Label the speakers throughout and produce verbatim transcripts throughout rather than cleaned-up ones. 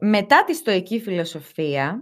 Speaker 1: μετά τη στοική φιλοσοφία,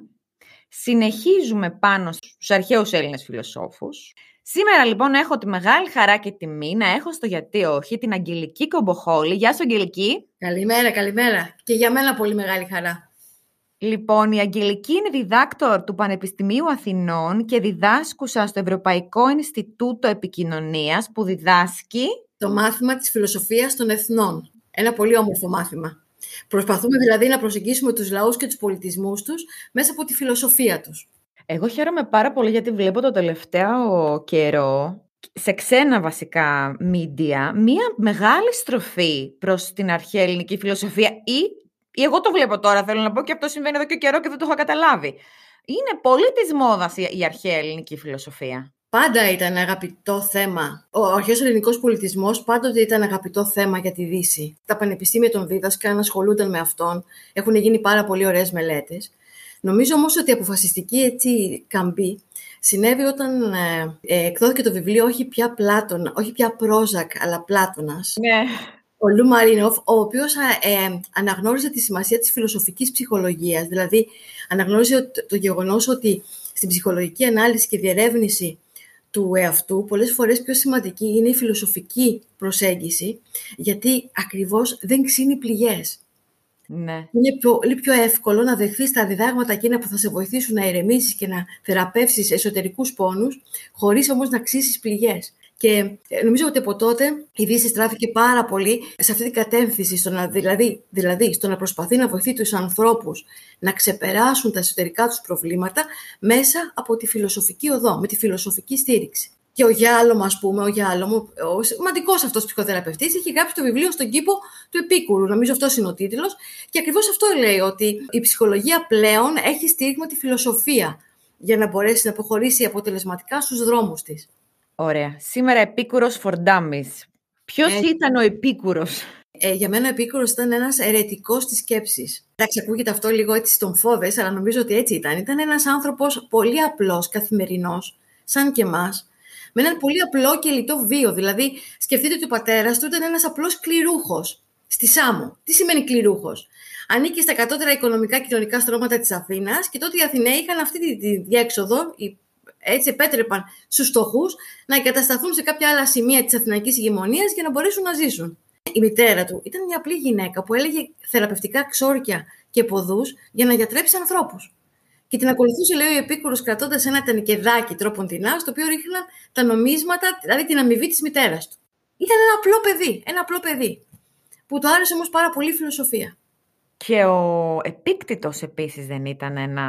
Speaker 1: συνεχίζουμε πάνω στους αρχαίους Έλληνες φιλοσόφους. Σήμερα λοιπόν έχω τη μεγάλη χαρά και τιμή να έχω στο Γιατί Όχι την Αγγελική Κομποχόλη. Γεια σου Αγγελική.
Speaker 2: Καλημέρα, καλημέρα. Και για μένα πολύ μεγάλη χαρά.
Speaker 1: Λοιπόν, η Αγγελική είναι διδάκτορ του Πανεπιστημίου Αθηνών και διδάσκουσα στο Ευρωπαϊκό Ινστιτούτο Επικοινωνίας που διδάσκει
Speaker 2: το μάθημα της φιλοσοφίας των εθνών. Ένα πολύ όμορφο μάθημα. Προσπαθούμε δηλαδή να προσεγγίσουμε τους λαούς και τους πολιτισμούς τους μέσα από τη φιλοσοφία τους.
Speaker 1: Εγώ χαίρομαι πάρα πολύ γιατί βλέπω το τελευταίο καιρό, σε ξένα βασικά media, μία μεγάλη στροφή προς την αρχαία ελληνική φιλοσοφία ή, ή εγώ το βλέπω τώρα, θέλω να πω, και αυτό συμβαίνει εδώ και καιρό και δεν το έχω καταλάβει. Είναι πολύ της μόδας η αρχαία ελληνική φιλοσοφία.
Speaker 2: Πάντα ήταν αγαπητό θέμα. Ο αρχαίος ελληνικός πολιτισμός πάντοτε ήταν αγαπητό θέμα για τη Δύση. Τα πανεπιστήμια τον δίδασκαν, ασχολούνταν με αυτόν. Έχουν γίνει πάρα πολύ ωραίες μελέτες. Νομίζω όμως ότι η αποφασιστική έτσι καμπή συνέβη όταν ε, ε, εκδόθηκε το βιβλίο όχι πια Πλάτωνα, όχι πια Πρόζακ, αλλά Πλάτωνας.
Speaker 1: Ναι.
Speaker 2: Ο Λου Μαρίνοφ, ο οποίος ε, αναγνώριζε τη σημασία της φιλοσοφικής ψυχολογίας. Δηλαδή, αναγνώριζε το, το γεγονός ότι στην ψυχολογική ανάλυση και διερεύνηση του εαυτού, πολλές φορές πιο σημαντική είναι η φιλοσοφική προσέγγιση, γιατί ακριβώς δεν ξύνει πληγές.
Speaker 1: Ναι.
Speaker 2: Είναι πολύ πιο εύκολο να δεχθείς τα διδάγματα εκείνα που θα σε βοηθήσουν να ηρεμήσεις και να θεραπεύσεις εσωτερικούς πόνους, χωρίς όμως να ξύσεις πληγές. Και νομίζω ότι από τότε η Δύση στράφηκε πάρα πολύ σε αυτή την κατεύθυνση, στο να, δηλαδή, δηλαδή στο να προσπαθεί να βοηθεί τους ανθρώπους να ξεπεράσουν τα εσωτερικά τους προβλήματα μέσα από τη φιλοσοφική οδό, με τη φιλοσοφική στήριξη. Και ο Γιάλωμο, ας πούμε, ο Γιάλωμο, ο σημαντικός αυτός ψυχοθεραπευτής, είχε γράψει το βιβλίο στον κήπο του Επίκουρου. Νομίζω αυτός είναι ο τίτλος. Και ακριβώς αυτό λέει, ότι η ψυχολογία πλέον έχει στήριγμα τη φιλοσοφία για να μπορέσει να προχωρήσει αποτελεσματικά στους δρόμους της.
Speaker 1: Ωραία. Σήμερα Επίκουρος for Dummies. Ποιος ε... ήταν ο Επίκουρος?
Speaker 2: Ε, για μένα ο Επίκουρος ήταν ένας αιρετικός της σκέψης. Εντάξει, ακούγεται αυτό λίγο έτσι στον φόβες, αλλά νομίζω ότι έτσι ήταν. Ήταν ένας άνθρωπος πολύ απλός, καθημερινός, σαν και εμάς, με έναν πολύ απλό και λιτό βίο. Δηλαδή, σκεφτείτε ότι ο πατέρας του ήταν ένας απλός κληρούχος στη Σάμο. Τι σημαίνει κληρούχος? Ανήκε στα κατώτερα οικονομικά και κοινωνικά στρώματα της Αθήνας και τότε οι Αθηναίοι είχαν αυτή τη, τη διέξοδο, έτσι επέτρεπαν στους φτωχούς να εγκατασταθούν σε κάποια άλλα σημεία της αθηναϊκής ηγεμονίας για να μπορέσουν να ζήσουν. Η μητέρα του ήταν μια απλή γυναίκα που έλεγε θεραπευτικά ξόρκια και ποδούς για να γιατρέψει ανθρώπους. Και την ακολουθούσε, λέει, ο Επίκουρος κρατώντας ένα τανικεδάκι τρόποντινά, στο οποίο ρίχναν τα νομίσματα, δηλαδή την αμοιβή της μητέρας του. Ήταν ένα απλό παιδί, ένα απλό παιδί, που του άρεσε όμως πάρα πολύ η φιλοσοφία.
Speaker 1: Και ο Επίκτητος επίσης δεν ήταν ένα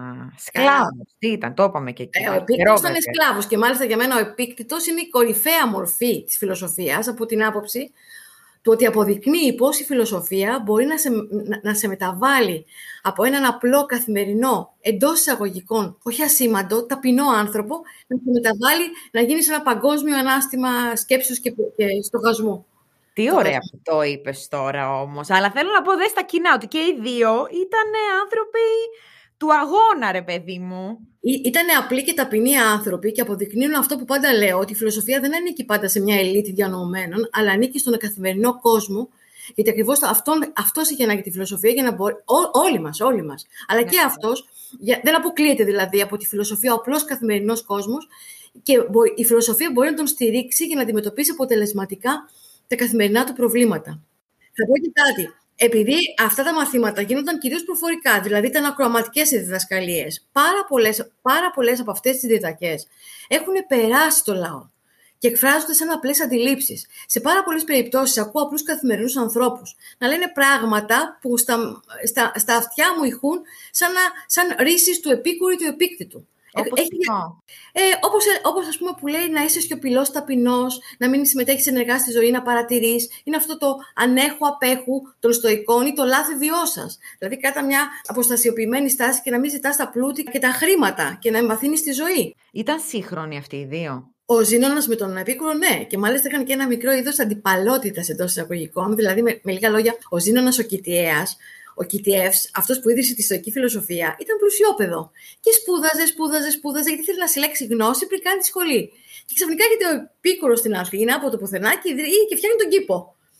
Speaker 1: σκλάβος? Τι ήταν, το είπαμε και εκεί.
Speaker 2: Ε, ο Επίκτητος ήταν σκλάβος και μάλιστα για μένα ο Επίκτητος είναι η κορυφαία μορφή της φιλοσοφίας από την άποψη του ότι αποδεικνύει πώς η φιλοσοφία μπορεί να σε, να, να σε μεταβάλει από έναν απλό καθημερινό, εντός εισαγωγικών, όχι ασήμαντο, ταπεινό άνθρωπο, να σε μεταβάλει να γίνεις ένα παγκόσμιο ανάστημα σκέψεως και, και στοχασμού.
Speaker 1: Τι ωραία που το είπες τώρα όμως. Αλλά θέλω να πω, δε στα κοινά, ότι και οι δύο ήταν άνθρωποι του αγώνα, ρε παιδί μου.
Speaker 2: Ήταν απλοί και ταπεινοί άνθρωποι και αποδεικνύουν αυτό που πάντα λέω, ότι η φιλοσοφία δεν ανήκει πάντα σε μια ελίτ διανοωμένων, αλλά ανήκει στον καθημερινό κόσμο, γιατί ακριβώς αυτόν, αυτός είχε ανάγκη τη φιλοσοφία για να μπορεί. Ό, όλοι μας, όλοι μας. Αλλά ναι, και αυτός, για, δεν αποκλείεται δηλαδή από τη φιλοσοφία ο απλός καθημερινός κόσμος, και μπορεί, η φιλοσοφία μπορεί να τον στηρίξει για να αντιμετωπίσει αποτελεσματικά τα καθημερινά του προβλήματα. Θα πω και κάτι. Επειδή αυτά τα μαθήματα γίνονταν κυρίως προφορικά, δηλαδή ήταν ακροαματικές οι διδασκαλίες, πάρα πολλές, πάρα πολλές από αυτές τις διδακές έχουν περάσει το λαό και εκφράζονται σαν απλές αντιλήψεις. Σε πάρα πολλές περιπτώσεις ακούω απλούς καθημερινούς ανθρώπους να λένε πράγματα που στα, στα, στα αυτιά μου ηχούν σαν, σαν ρίσεις του Επίκουρου ή του Επίκτητου.
Speaker 1: Όπως,
Speaker 2: Έχει, ε, όπως, όπως ας πούμε που λέει να είσαι σιωπηλός, ταπεινός, να μην συμμετέχεις ενεργά στη ζωή, να παρατηρείς. Είναι αυτό το ανέχου απέχου των στοικών ή το λάθη βιό σας. Δηλαδή κάτα μια αποστασιοποιημένη στάση και να μην ζητάς τα πλούτη και τα χρήματα και να εμβαθύνεις τη ζωή.
Speaker 1: Ήταν σύγχρονοι αυτοί οι δύο.
Speaker 2: Ο Ζήνωνας με τον Επίκουρο, ναι. Και μάλιστα είχαν και ένα μικρό είδος αντιπαλότητας εντός εισαγωγικών. Δηλαδή, με, με λίγα λόγια, ο Ζήνωνας ο Κητιέας, ο Κητιεύς, αυτός που ίδρυσε τη στοική φιλοσοφία, ήταν πλουσιόπεδο. Και σπούδαζε, σπούδαζε, σπούδαζε, γιατί ήθελε να συλλέξει γνώση πριν κάνει τη σχολή. Και ξαφνικά έρχεται ο Επίκουρος στην Αθήνα από το πουθενά και, και φτιάχνει τον κήπο.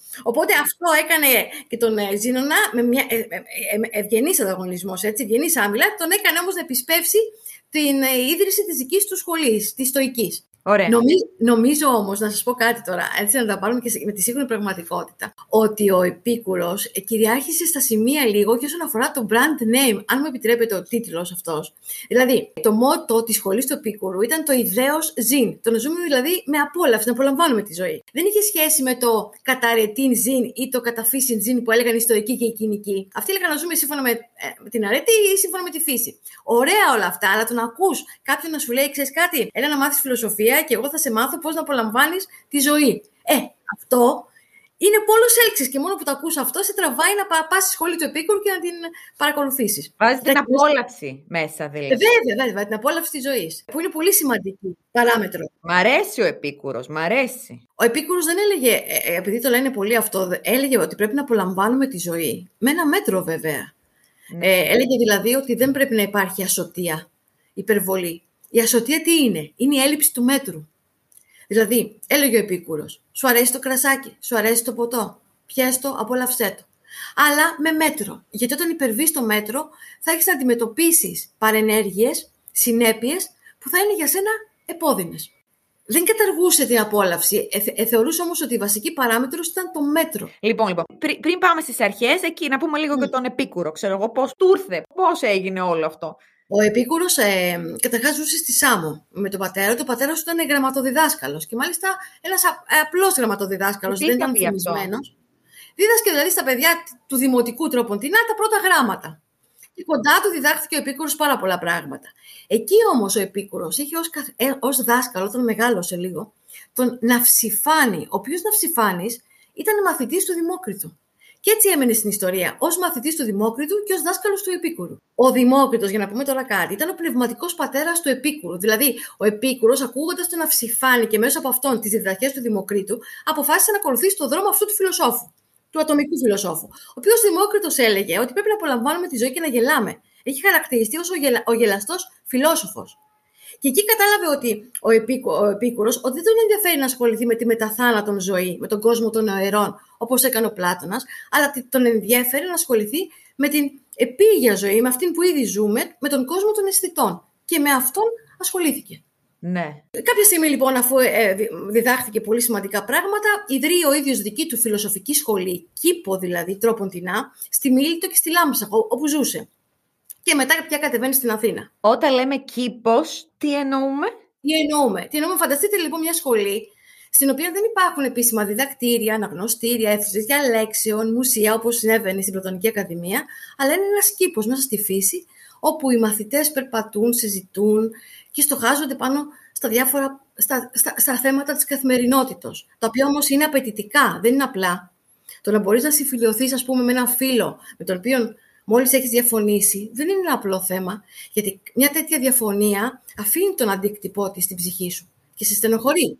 Speaker 2: Οπότε αυτό έκανε και τον Ζήνωνα με μια ε, ε, ε, ευγενής ανταγωνισμός, έτσι, ευγενής άμυλα, τον έκανε όμως να επισπεύσει την ε, ίδρυση της δικής του σχολής, της στοικής. Νομι, νομίζω όμως, να σας πω κάτι τώρα, έτσι να τα πάρουμε και με τη σύγχρονη πραγματικότητα, ότι ο Επίκουρος κυριάρχησε στα σημεία λίγο και όσον αφορά το brand name, αν μου επιτρέπετε ο τίτλος αυτός. Δηλαδή, το μότο της σχολής του Επίκουρου ήταν το ιδέως ζήν. Το να ζούμε δηλαδή με απόλαυση, να απολαμβάνουμε τη ζωή. Δεν είχε σχέση με το καταρετήν ζήν ή το καταφύσιν ζήν που έλεγαν οι στοικοί και οι κοινικοί. Αυτοί έλεγαν να ζούμε σύμφωνα με, ε, με την αρετή ή σύμφωνα με τη φύση. Ωραία όλα αυτά, αλλά το να ακούς κάποιον να σου λέει, ξέρεις κάτι, έλα να μάθεις φιλοσοφία και εγώ θα σε μάθω πώς να απολαμβάνεις τη ζωή. Ε, αυτό είναι πόλος έλξης και μόνο που το ακούς αυτό σε τραβάει να πας στη σχολή του Επίκουρου και να την παρακολουθήσεις.
Speaker 1: Βάζει την απόλαυση μέσα δηλαδή.
Speaker 2: Ε, βέβαια, βέβαια, την απόλαυση της ζωής, που είναι πολύ σημαντική παράμετρο.
Speaker 1: Μ' αρέσει ο Επίκουρος, μ' αρέσει.
Speaker 2: Ο Επίκουρος δεν έλεγε, ε, επειδή το λένε πολύ αυτό, έλεγε ότι πρέπει να απολαμβάνουμε τη ζωή. Με ένα μέτρο βέβαια. Ναι. Ε, έλεγε δηλαδή ότι δεν πρέπει να υπάρχει ασωτεία, υπερβολή. Η ασωτεία τι είναι? Είναι η έλλειψη του μέτρου. Δηλαδή, έλεγε ο Επίκουρος, σου αρέσει το κρασάκι, σου αρέσει το ποτό, πιες το, απόλαυσέ το. Αλλά με μέτρο. Γιατί όταν υπερβείς το μέτρο, θα έχεις να αντιμετωπίσεις παρενέργειες, συνέπειες που θα είναι για σένα επώδυνες. Δεν καταργούσε την απόλαυση. Ε, ε, θεωρούσε όμως ότι η βασική παράμετρος ήταν το μέτρο.
Speaker 1: Λοιπόν, λοιπόν πρι, πριν πάμε στις αρχές, εκεί να πούμε λίγο mm. και τον Επίκουρο. Ξέρω εγώ πώς του ήρθε, πώς έγινε όλο αυτό.
Speaker 2: Ο Επίκουρος ε, καταρχάς ζούσε στη Σάμο με τον πατέρα του. Ο πατέρας του ήταν γραμματοδιδάσκαλος και μάλιστα ένας απλός γραμματοδιδάσκαλος, δεν ήταν φημισμένος. Δίδασκε δηλαδή στα παιδιά του δημοτικού τρόποντινά τα πρώτα γράμματα. Και κοντά του διδάχθηκε ο Επίκουρος πάρα πολλά πράγματα. Εκεί όμως ο Επίκουρος είχε ως, ε, ως δάσκαλο, όταν μεγάλωσε λίγο, τον Ναυσιφάνη, ο οποίος Ναυσιφάνης ήταν μαθητής του Δημόκριτου. Και έτσι έμενε στην ιστορία ως μαθητής του Δημόκριτου και ως δάσκαλος του Επίκουρου. Ο Δημόκριτος, για να πούμε τώρα κάτι, ήταν ο πνευματικός πατέρας του Επίκουρου. Δηλαδή, ο Επίκουρος, ακούγοντας τον Ναυσιφάνη και μέσω από αυτόν τις διδαχές του Δημοκρίτου, αποφάσισε να ακολουθήσει τον δρόμο αυτού του φιλοσόφου. Του ατομικού φιλοσόφου. Ο οποίος Δημόκριτος έλεγε ότι πρέπει να απολαμβάνουμε τη ζωή και να γελάμε. Έχει χαρακτηριστεί ως ο, γελα... ο γελαστός φιλόσοφος. Και εκεί κατάλαβε ότι ο, Επίκου... ο Επίκουρος ότι δεν τον ενδιαφέρει να ασχοληθεί με τη μεταθάνατον ζωή, με τον κόσμο των νοερών, όπως έκανε ο Πλάτωνας, αλλά τον ενδιαφέρει να ασχοληθεί με την επίγεια ζωή, με αυτήν που ήδη ζούμε, με τον κόσμο των αισθητών. Και με αυτόν ασχολήθηκε.
Speaker 1: Ναι.
Speaker 2: Κάποια στιγμή λοιπόν, αφού ε, διδάχθηκε πολύ σημαντικά πράγματα, ιδρύει ο ίδιος δική του φιλοσοφική σχολή, κήπο δηλαδή, τρόποντινά, στη Μίλητο και στη Λάμπσα, όπου ζούσε. Και μετά πια κατεβαίνει στην Αθήνα.
Speaker 1: Όταν λέμε κήπος, τι εννοούμε?
Speaker 2: Τι εννοούμε. Τι εννοούμε. Φανταστείτε λοιπόν μια σχολή στην οποία δεν υπάρχουν επίσημα διδακτήρια, αναγνωστήρια, αίθουσες διαλέξεων, μουσεία, όπως συνέβαινε στην Πλατωνική Ακαδημία, αλλά είναι ένας κήπος μέσα στη φύση, όπου οι μαθητές περπατούν, συζητούν και στοχάζονται πάνω στα διάφορα στα, στα, στα θέματα της καθημερινότητας, τα οποία όμως είναι απαιτητικά, δεν είναι απλά. Το να μπορείς να συμφιλιωθείς, ας πούμε, με έναν φίλο με τον οποίο μόλις έχεις διαφωνήσει, δεν είναι ένα απλό θέμα, γιατί μια τέτοια διαφωνία αφήνει τον αντίκτυπό της στην ψυχή σου και σε στενοχωρεί.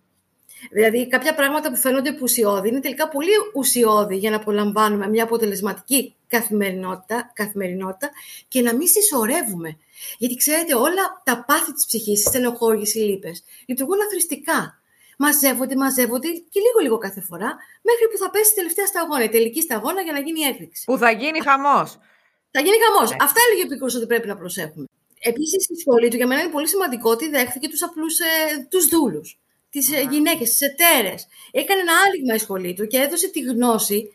Speaker 2: Δηλαδή, κάποια πράγματα που φαίνονται ουσιώδη είναι τελικά πολύ ουσιώδη για να απολαμβάνουμε μια αποτελεσματική καθημερινότητα, καθημερινότητα και να μην συσσωρεύουμε. Γιατί ξέρετε, όλα τα πάθη της ψυχής, οι στενοχώριες, οι λύπες, λειτουργούν αθροιστικά. Μαζεύονται, μαζεύονται και λίγο-λίγο κάθε φορά, μέχρι που θα πέσει η τελευταία σταγόνα, η τελική σταγόνα για να γίνει η έκρηξη.
Speaker 1: Που θα γίνει χαμός.
Speaker 2: Θα γίνει χαμός. Yeah. Αυτά έλεγε ο Επίκουρος ότι πρέπει να προσέχουμε. Επίσης, στη σχολή του, για μένα είναι πολύ σημαντικό ότι δέχθηκε τους απλούς ε, τους δούλους, τις uh-huh. γυναίκες, τις εταίρες. Έκανε ένα άνοιγμα η σχολή του και έδωσε τη γνώση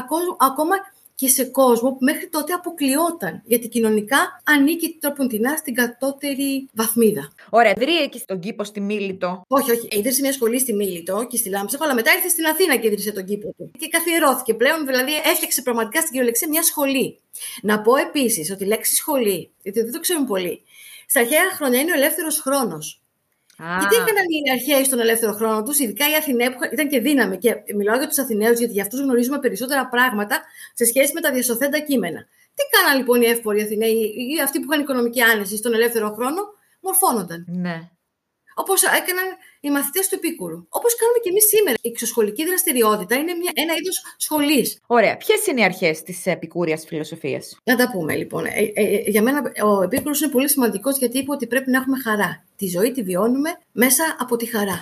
Speaker 2: ακόμα και σε κόσμο που μέχρι τότε αποκλειόταν. Γιατί κοινωνικά ανήκει τροποντινά στην κατώτερη βαθμίδα.
Speaker 1: Ωραία, ιδρύε και στον κήπο στη Μίλητο.
Speaker 2: Όχι, όχι. Ίδρυσε μια σχολή στη Μίλητο και στη Λάμπσα, αλλά μετά ήρθε στην Αθήνα και ίδρυσε τον κήπο του. Και καθιερώθηκε πλέον, δηλαδή έφτιαξε πραγματικά στην κυριολεξία μια σχολή. Να πω επίσης ότι η λέξη σχολή, γιατί δεν το ξέρουν πολλοί, στα αρχαία χρόνια είναι ο ελεύθερος χρόνος. Ah. Γιατί έκαναν οι αρχαίοι στον ελεύθερο χρόνο τους, ειδικά οι Αθηναίοι που ήταν και δύναμη. Και μιλάω για τους Αθηναίους, γιατί για αυτούς γνωρίζουμε περισσότερα πράγματα σε σχέση με τα διασωθέντα κείμενα. Τι κάναν λοιπόν οι εύποροι Αθηναίοι ή αυτοί που είχαν οικονομική άνεση στον ελεύθερο χρόνο? Μορφώνονταν.
Speaker 1: Ναι.
Speaker 2: Όπως έκαναν οι μαθητές του Επίκουρου. Όπως κάνουμε και εμείς σήμερα. Η εξωσχολική δραστηριότητα είναι μια, ένα είδος σχολής.
Speaker 1: Ωραία. Ποιες είναι οι αρχές της επικούριας φιλοσοφίας?
Speaker 2: Να τα πούμε λοιπόν. Ε, ε, για μένα ο Επίκουρος είναι πολύ σημαντικός, γιατί είπε ότι πρέπει να έχουμε χαρά. Τη ζωή τη βιώνουμε μέσα από τη χαρά.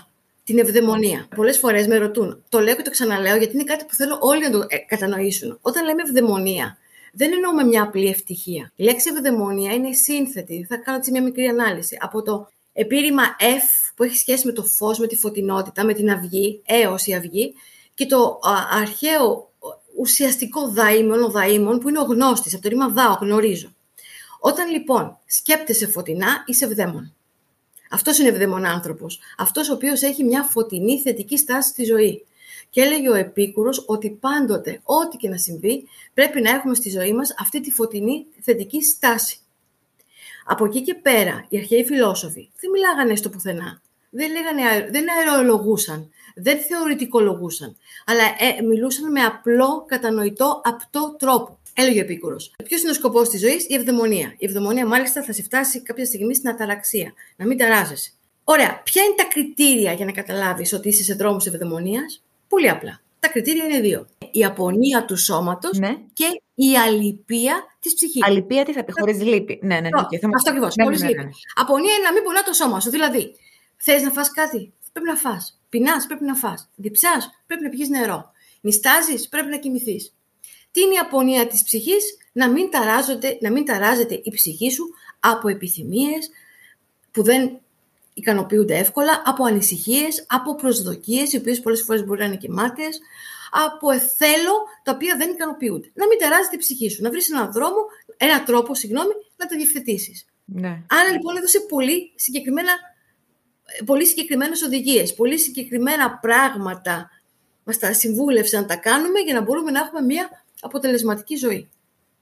Speaker 2: την ευδαιμονία. Πολλές φορές με ρωτούν, το λέω και το ξαναλέω γιατί είναι κάτι που θέλω όλοι να το κατανοήσουν. Όταν λέμε ευδαιμονία, δεν εννοούμε μια απλή ευτυχία. Η λέξη ευδαιμονία είναι σύνθετη. Θα κάνω έτσι μια μικρή ανάλυση. Από το επίρρημα F που έχει σχέση με το φως, με τη φωτεινότητα, με την αυγή, έως η αυγή, και το α, αρχαίο ουσιαστικό δαήμον, ο δαήμον, που είναι ο γνώστης, από το ρήμα δάω, γνωρίζω. Όταν λοιπόν σκέπτεσαι φωτεινά, είσαι ευδαίμον. Αυτός είναι ευδαίμον άνθρωπος. Αυτός ο οποίος έχει μια φωτεινή θετική στάση στη ζωή. Και έλεγε ο Επίκουρος ότι πάντοτε, ό,τι και να συμβεί, πρέπει να έχουμε στη ζωή μας αυτή τη φωτεινή θετική στάση. Από εκεί και πέρα, οι αρχαίοι φιλόσοφοι δεν μιλάγανε στο πουθενά. Δεν, λέγανε, δεν αερολογούσαν, δεν θεωρητικολογούσαν, αλλά ε, μιλούσαν με απλό, κατανοητό, απτό τρόπο. Έλεγε ο Επίκουρος. Ποιος είναι ο σκοπός της ζωής? Η ευδαιμονία. Η ευδαιμονία, μάλιστα, θα σε φτάσει κάποια στιγμή στην αταραξία. Να μην ταράζεσαι. Ωραία. Ποια είναι τα κριτήρια για να καταλάβεις ότι είσαι σε δρόμους ευδαιμονίας? Πολύ απλά. Τα κριτήρια είναι δύο. Η απονία του σώματος, ναι, και η αληπία της ψυχής.
Speaker 1: Αληπία τι θα πει? Χωρίς λύπη. Ναι, ναι, ναι.
Speaker 2: Okay. Αυτό ακριβώς. Ναι, χωρίς ναι, ναι, ναι. λύπη. Απονία είναι να μην πονά το σώμα σου. Δηλαδή, θες να φας κάτι? Πρέπει να φας. Πεινάς? Πρέπει να φας. Διψάς? Πρέπει να πηγείς νερό. Νηστάζεις? Πρέπει να κοιμηθείς. Τι είναι η απονία της ψυχής? Να μην, να μην ταράζεται η ψυχή σου από επιθυμίες που δεν ικανοποιούνται εύκολα, από ανησυχίες, από προσδοκίες, οι οποίες πολλές φορές μπορεί να είναι και μάταιες, από εθέλο, τα οποία δεν ικανοποιούνται. Να μην ταράζεται η ψυχή σου, να βρεις έναν δρόμο, έναν τρόπο, συγγνώμη, να το διευθετήσεις.
Speaker 1: Ναι.
Speaker 2: Άρα λοιπόν έδωσε πολύ, συγκεκριμένα, πολύ συγκεκριμένες οδηγίες, πολύ συγκεκριμένα πράγματα μας τα συμβούλευσε να τα κάνουμε για να μπορούμε να έχουμε μια αποτελεσματική ζωή.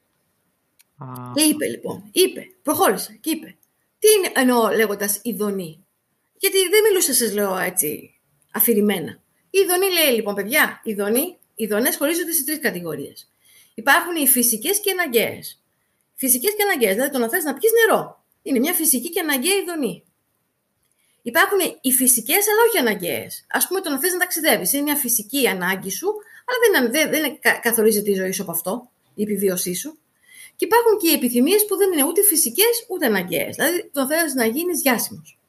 Speaker 2: Ah. Και είπε λοιπόν, είπε, προχώρησε και είπε, τι είναι, εννοώ λέγοντας ειδονή? Γιατί δεν μιλούσα, σας λέω έτσι αφηρημένα. Η ειδονή λέει λοιπόν, παιδιά, οι ειδονές χωρίζονται σε τρεις κατηγορίες. Υπάρχουν οι φυσικές και αναγκαίες. Φυσικές και αναγκαίες, δηλαδή το να θες να πιεις νερό. Είναι μια φυσική και αναγκαία ειδονή. Υπάρχουν οι φυσικές αλλά όχι αναγκαίες. Ας πούμε το να θες να ταξιδεύεις. Είναι μια φυσική ανάγκη σου, αλλά δεν, δεν, δεν καθορίζεται η ζωή σου από αυτό, η επιβίωσή σου. Και υπάρχουν και οι επιθυμίες που δεν είναι ούτε φυσικές ούτε αναγκαίες. Δηλαδή το θέλεις να γίνεις διάσημος.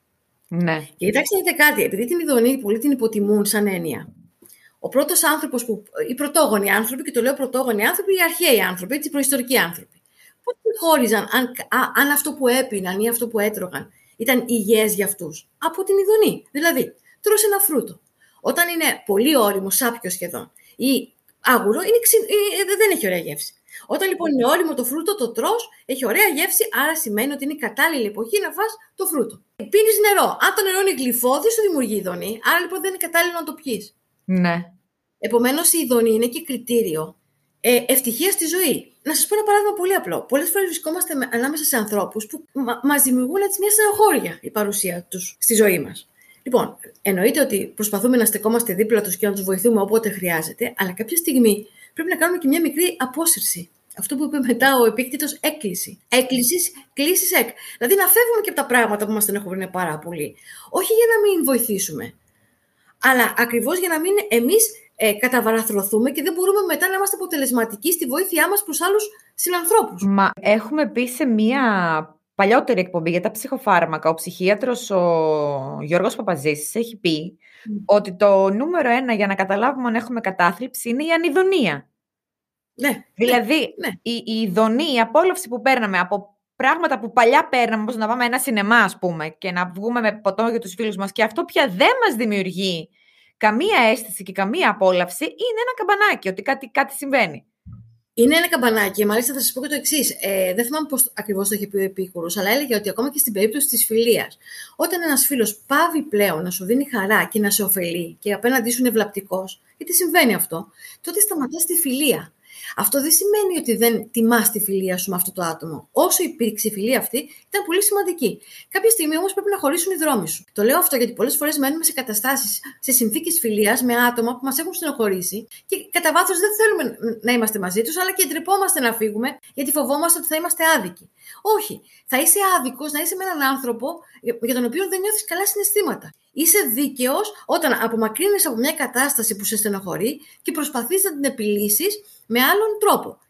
Speaker 1: Ναι.
Speaker 2: Και κοιτάξτε να δείτε κάτι, επειδή την ειδονή πολλοί την υποτιμούν σαν έννοια. Ο πρώτος άνθρωπος, που, οι πρωτόγονοι άνθρωποι, και το λέω πρωτόγονοι άνθρωποι, οι αρχαίοι άνθρωποι, οι προϊστορικοί άνθρωποι. Πώς χώριζαν αν, α, αν αυτό που έπιναν ή αυτό που έτρωγαν ήταν υγιές για αυτούς? Από την ειδονή. Δηλαδή, τρως ένα φρούτο. Όταν είναι πολύ ώριμο, σάπιο σχεδόν, ή άγουρο, είναι ξυ... δεν έχει ωραία γεύση. Όταν λοιπόν είναι ώριμο το φρούτο, το τρως, έχει ωραία γεύση, άρα σημαίνει ότι είναι η κατάλληλη εποχή να φας το φρούτο. Πίνεις νερό. Αν το νερό είναι γλυφό, σου δημιουργεί ειδονή, άρα λοιπόν δεν είναι κατάλληλο να το πιείς.
Speaker 1: Ναι.
Speaker 2: Επομένως, η ειδονή είναι και κριτήριο ε, ευτυχίας στη ζωή. Να σας πω ένα παράδειγμα πολύ απλό. Πολλές φορές βρισκόμαστε με, ανάμεσα σε ανθρώπους που μα, μας δημιουργούν έτσι μια στενοχώρια η παρουσία τους στη ζωή μας. Λοιπόν, εννοείται ότι προσπαθούμε να στεκόμαστε δίπλα τους και να τους βοηθούμε όποτε χρειάζεται, αλλά κάποια στιγμή πρέπει να κάνουμε και μια μικρή απόσυρση. Αυτό που είπε μετά ο Επίκτητος, έκκληση. Έκκληση, κλήσεις εκ. Δηλαδή να φεύγουμε και από τα πράγματα που μας στενοχωρούν πάρα πολύ. Όχι για να μην βοηθήσουμε, αλλά ακριβώς για να μην εμείς ε, καταβαραθρωθούμε και δεν μπορούμε μετά να είμαστε αποτελεσματικοί στη βοήθειά μας προς άλλους συνανθρώπους.
Speaker 1: Μα έχουμε πει σε μία παλιότερη εκπομπή για τα ψυχοφάρμακα, ο ψυχίατρος ο Γιώργος Παπαζήσης έχει πει mm. ότι το νούμερο ένα για να καταλάβουμε αν έχουμε κατάθλιψη είναι η ανειδονία.
Speaker 2: Ναι,
Speaker 1: δηλαδή,
Speaker 2: ναι.
Speaker 1: Η, η ειδονή, η απόλαυση που παίρναμε από πράγματα που παλιά παίρναμε, όπως να πάμε ένα σινεμά, ας πούμε, και να βγούμε με ποτό για τους φίλους μας, και αυτό πια δεν μας δημιουργεί καμία αίσθηση και καμία απόλαυση, είναι ένα καμπανάκι ότι κάτι, κάτι συμβαίνει.
Speaker 2: Είναι ένα καμπανάκι. Μάλιστα, θα σας πω και το εξής. Ε, δεν θυμάμαι πώς ακριβώς το είχε πει ο Επίκουρος, αλλά έλεγε ότι ακόμα και στην περίπτωση της φιλίας, όταν ένας φίλος πάβει πλέον να σου δίνει χαρά και να σε ωφελεί και απέναντί σου είναι βλαπτικός, γιατί συμβαίνει αυτό, τότε σταματάς τη φιλία. Αυτό δεν σημαίνει ότι δεν τιμάς τη φιλία σου με αυτό το άτομο. Όσο υπήρξε η φιλία αυτή, ήταν πολύ σημαντική. Κάποια στιγμή όμως πρέπει να χωρίσουν οι δρόμοι σου. Το λέω αυτό γιατί πολλές φορές μένουμε σε καταστάσεις, σε συνθήκες φιλίας με άτομα που μας έχουν στενοχωρήσει και κατά βάθος δεν θέλουμε να είμαστε μαζί τους, αλλά και ντρεπόμαστε να φύγουμε γιατί φοβόμαστε ότι θα είμαστε άδικοι. Όχι. Θα είσαι άδικος να είσαι με έναν άνθρωπο για τον οποίο δεν νιώθεις καλά συναισθήματα. Είσαι δίκαιος όταν απομακρύνεσαι από μια κατάσταση που σε στενοχωρεί και προσπαθείς να την επιλύσεις με άλλον τρόπο.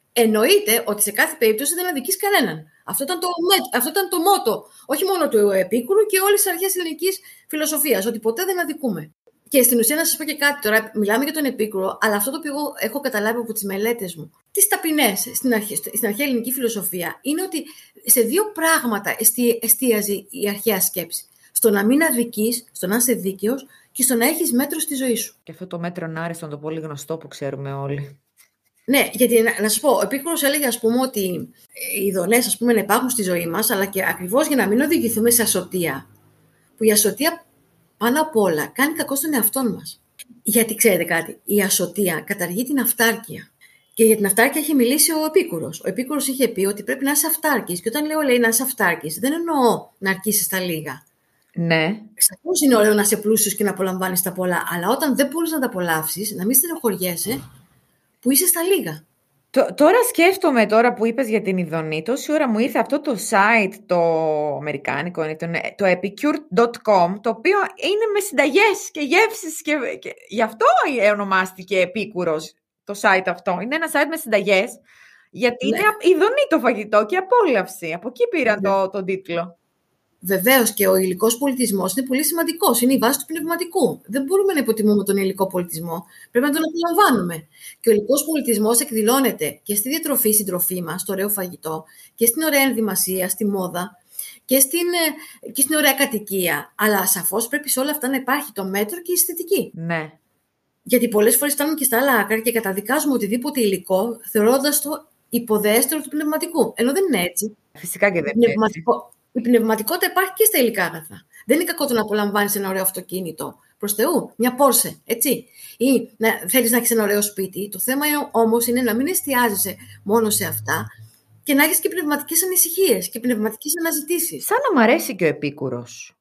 Speaker 2: εννοείται ότι σε κάθε περίπτωση δεν αδικείς κανέναν. Αυτό ήταν το, αυτό ήταν το μότο, όχι μόνο του Επίκουρου και όλης της αρχαίας ελληνικής φιλοσοφίας, ότι ποτέ δεν αδικούμε. Και στην ουσία να σας πω και κάτι τώρα, μιλάμε για τον Επίκουρο, αλλά αυτό το οποίο εγώ έχω καταλάβει από τις μελέτες μου, τις ταπεινές στην, αρχαία, στην αρχαία ελληνική φιλοσοφία, είναι ότι σε δύο πράγματα εστίαζε η αρχαία σκέψη. Στο να μην αδικείς, στο να είσαι δίκαιος και στο να έχεις μέτρο στη ζωή σου.
Speaker 1: Και αυτό το μέτρο άριστο, το πολύ γνωστό που ξέρουμε όλοι.
Speaker 2: Ναι, γιατί να, να σας πω, ο Επίκουρος έλεγε, ας πούμε, ότι οι ειδονές, ας πούμε, να υπάρχουν στη ζωή μας, αλλά και ακριβώς για να μην οδηγηθούμε σε ασωτεία. Που η ασωτεία πάνω απ' όλα κάνει κακό στον εαυτό μας. Γιατί ξέρετε κάτι, η ασωτεία καταργεί την αυτάρκεια. Και για την αυτάρκεια έχει μιλήσει ο Επίκουρος. Ο Επίκουρος είχε πει ότι πρέπει να είσαι αυτάρκης. Και όταν λέω λέει να είσαι αυτάρκης, δεν εννοώ να αρκίσεις τα λίγα.
Speaker 1: Ναι.
Speaker 2: Σαφώς είναι ωραίο να είσαι πλούσιος και να απολαμβάνεις τα πολλά, αλλά όταν δεν μπορείς να τα απολαύσεις, να μην στενοχωριέσαι που είσαι στα λίγα.
Speaker 1: Τώρα σκέφτομαι, τώρα που είπες για την ειδονή, τόση ώρα μου ήρθε αυτό το site, το αμερικάνικο, το epicure τελεία com, το οποίο είναι με συνταγές και γεύσεις και, και γι' αυτό ονομάστηκε Επίκουρος το site αυτό. Είναι ένα site με συνταγές, γιατί ναι. είναι ειδονή το φαγητό και απόλαυση. Από εκεί πήρα ναι. το, τον τίτλο.
Speaker 2: Βεβαίως και ο υλικός πολιτισμός είναι πολύ σημαντικός. Είναι η βάση του πνευματικού. Δεν μπορούμε να υποτιμούμε τον υλικό πολιτισμό. Πρέπει να τον απολαμβάνουμε. Και ο υλικός πολιτισμός εκδηλώνεται και στη διατροφή, στην τροφή μας, στο ωραίο φαγητό, και στην ωραία ενδυμασία, στη μόδα, και στην, και στην ωραία κατοικία. Αλλά σαφώς πρέπει σε όλα αυτά να υπάρχει το μέτρο και η αισθητική.
Speaker 1: Ναι.
Speaker 2: Γιατί πολλές φορές φτάνουμε και στα άλλα άκρα και καταδικάζουμε οτιδήποτε υλικό, θεωρώντας το υποδέστερο του πνευματικού. Ενώ δεν είναι έτσι.
Speaker 1: Φυσικά και δεν είναι έτσι.
Speaker 2: Η πνευματικότητα υπάρχει και στα υλικά αγαθά. Δεν είναι κακό το να απολαμβάνεις ένα ωραίο αυτοκίνητο. Προς Θεού, μια Porsche, έτσι. Ή να θέλεις να έχεις ένα ωραίο σπίτι. Το θέμα όμως είναι να μην εστιάζεσαι μόνο σε αυτά και να έχεις και πνευματικές ανησυχίες και πνευματικές αναζητήσεις.
Speaker 1: Σαν να μ' αρέσει και ο Επίκουρος.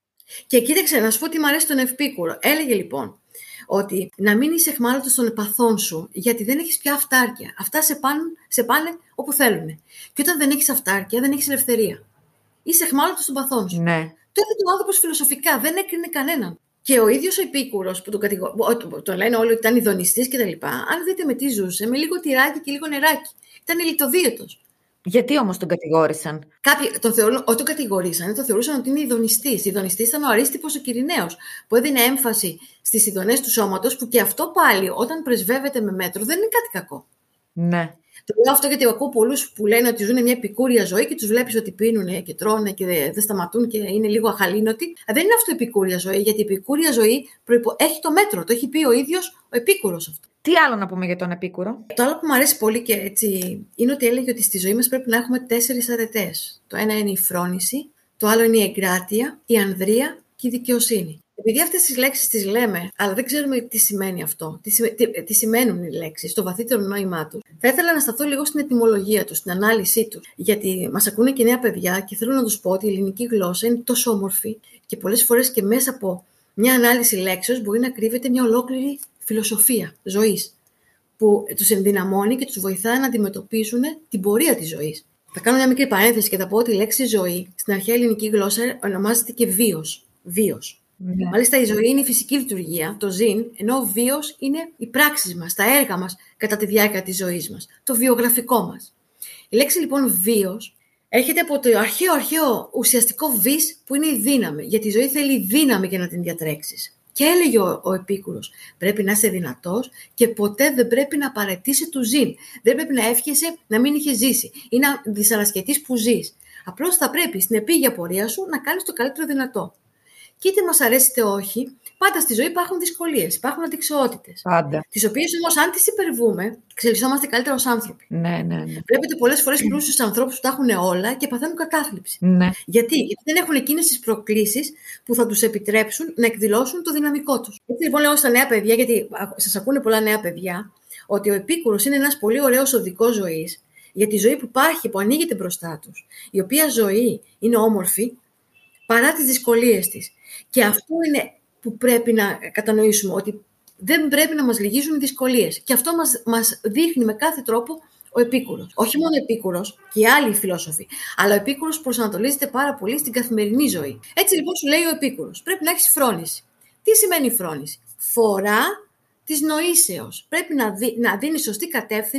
Speaker 2: Και κοίταξε, να σου πω τι μ' αρέσει τον Επίκουρο. Έλεγε λοιπόν ότι να μην είσαι εχμάλωτος των επαθών σου, γιατί δεν έχεις πια αυτάρκεια. Αυτά σε πάνε, σε πάνε όπου θέλουν. Και όταν δεν έχεις αυτάρκεια, δεν έχεις ελευθερία. Είσαι εχμάλωτος των παθών σου.
Speaker 1: Ναι.
Speaker 2: Το είπε ο άνθρωπος φιλοσοφικά, δεν έκρινε κανέναν. Και ο ίδιος ο Επίκουρος, που τον, κατηγο... τον λένε όλοι ότι ήταν ειδονιστής κτλ., αν δείτε με τι ζούσε, με λίγο τυράκι και λίγο νεράκι. Ήταν ηλιτοδίαιτος.
Speaker 1: Γιατί όμως τον κατηγόρησαν?
Speaker 2: Κάποιοι τον θεωρούν, όχι τον κατηγορήσαν, τον θεωρούσαν ότι είναι ειδονιστής. Ειδονιστής ήταν ο Αρίστιππος ο Κυρηναίος, που έδινε έμφαση στις ειδονές του σώματος, που και αυτό πάλι όταν πρεσβεύεται με μέτρο δεν είναι κάτι κακό.
Speaker 1: Ναι.
Speaker 2: Το λέω αυτό γιατί ακούω πολλούς που λένε ότι ζουν μια επικούρια ζωή και τους βλέπεις ότι πίνουν και τρώνε και δεν σταματούν και είναι λίγο αχαλήνοτοι. Δεν είναι αυτό επικούρια ζωή, γιατί η επικούρια ζωή προϋπο... έχει το μέτρο. Το έχει πει ο ίδιος ο Επίκουρος αυτό.
Speaker 1: Τι άλλο να πούμε για τον Επίκουρο?
Speaker 2: Το άλλο που μου αρέσει πολύ και έτσι είναι ότι έλεγε ότι στη ζωή μας πρέπει να έχουμε τέσσερις αρετές. Το ένα είναι η φρόνηση, το άλλο είναι η εγκράτεια, η ανδρεία και η δικαιοσύνη. Επειδή αυτές τις λέξεις τις λέμε, αλλά δεν ξέρουμε τι σημαίνει αυτό, τι, τι, τι σημαίνουν οι λέξεις, το βαθύτερο νόημά τους, θα ήθελα να σταθώ λίγο στην ετυμολογία τους, στην ανάλυση τους. Γιατί μας ακούνε και νέα παιδιά και θέλω να τους πω ότι η ελληνική γλώσσα είναι τόσο όμορφη και πολλές φορές και μέσα από μια ανάλυση λέξεως μπορεί να κρύβεται μια ολόκληρη φιλοσοφία ζωής που τους ενδυναμώνει και τους βοηθάει να αντιμετωπίζουν την πορεία της ζωής. Θα κάνω μια μικρή παρένθεση και θα πω ότι η λέξη ζωή στην αρχαία ελληνική γλώσσα ονομάζεται και βίος. Βίος. Yeah. Μάλιστα η ζωή είναι η φυσική λειτουργία, το ζήν, ενώ ο βίος είναι οι πράξεις μας, τα έργα μας κατά τη διάρκεια της ζωής μας, το βιογραφικό μας. Η λέξη λοιπόν βίος έρχεται από το αρχαίο αρχαίο ουσιαστικό βις που είναι η δύναμη, γιατί η ζωή θέλει δύναμη για να την διατρέξεις. Και έλεγε ο, ο Επίκουρος, πρέπει να είσαι δυνατός και ποτέ δεν πρέπει να παραιτήσει του ζήν. Δεν πρέπει να εύχεσαι να μην είχε ζήσει ή να δυσανασχετείς που ζεις. Απλώς θα πρέπει στην επίγεια πορεία σου να κάνεις το καλύτερο δυνατό. Και είτε μας αρέσει είτε όχι, πάντα στη ζωή υπάρχουν δυσκολίες, υπάρχουν αντιξοότητες.
Speaker 1: Πάντα.
Speaker 2: Τις οποίες όμως, αν τις υπερβούμε, εξελισσόμαστε καλύτερα ως άνθρωποι.
Speaker 1: Ναι, ναι, ναι.
Speaker 2: Βλέπετε πολλές φορές πλούσιους ανθρώπους που τα έχουν όλα και παθαίνουν κατάθλιψη.
Speaker 1: Ναι.
Speaker 2: Γιατί? Γιατί δεν έχουν εκείνες τις προκλήσεις που θα τους επιτρέψουν να εκδηλώσουν το δυναμικό τους. Έτσι λοιπόν λέω στα νέα παιδιά, γιατί σας ακούνε πολλά νέα παιδιά, ότι ο Επίκουρος είναι ένας πολύ ωραίος οδικός ζωής για τη ζωή που υπάρχει, που ανοίγεται μπροστά τους, η οποία ζωή είναι όμορφη παρά τις δυσκολίες της. Και αυτό είναι που πρέπει να κατανοήσουμε, ότι δεν πρέπει να μας λυγίζουν οι δυσκολίες. Και αυτό μας, μας δείχνει με κάθε τρόπο ο Επίκουρος. Όχι μόνο ο Επίκουρος και οι άλλοι φιλόσοφοι, αλλά ο Επίκουρος προσανατολίζεται πάρα πολύ στην καθημερινή ζωή. Έτσι λοιπόν σου λέει ο Επίκουρος, πρέπει να έχεις φρόνηση. Τι σημαίνει η φρόνηση? Φορά της νοήσεως. Πρέπει να, δι, να δίνει σωστή κατεύθυνση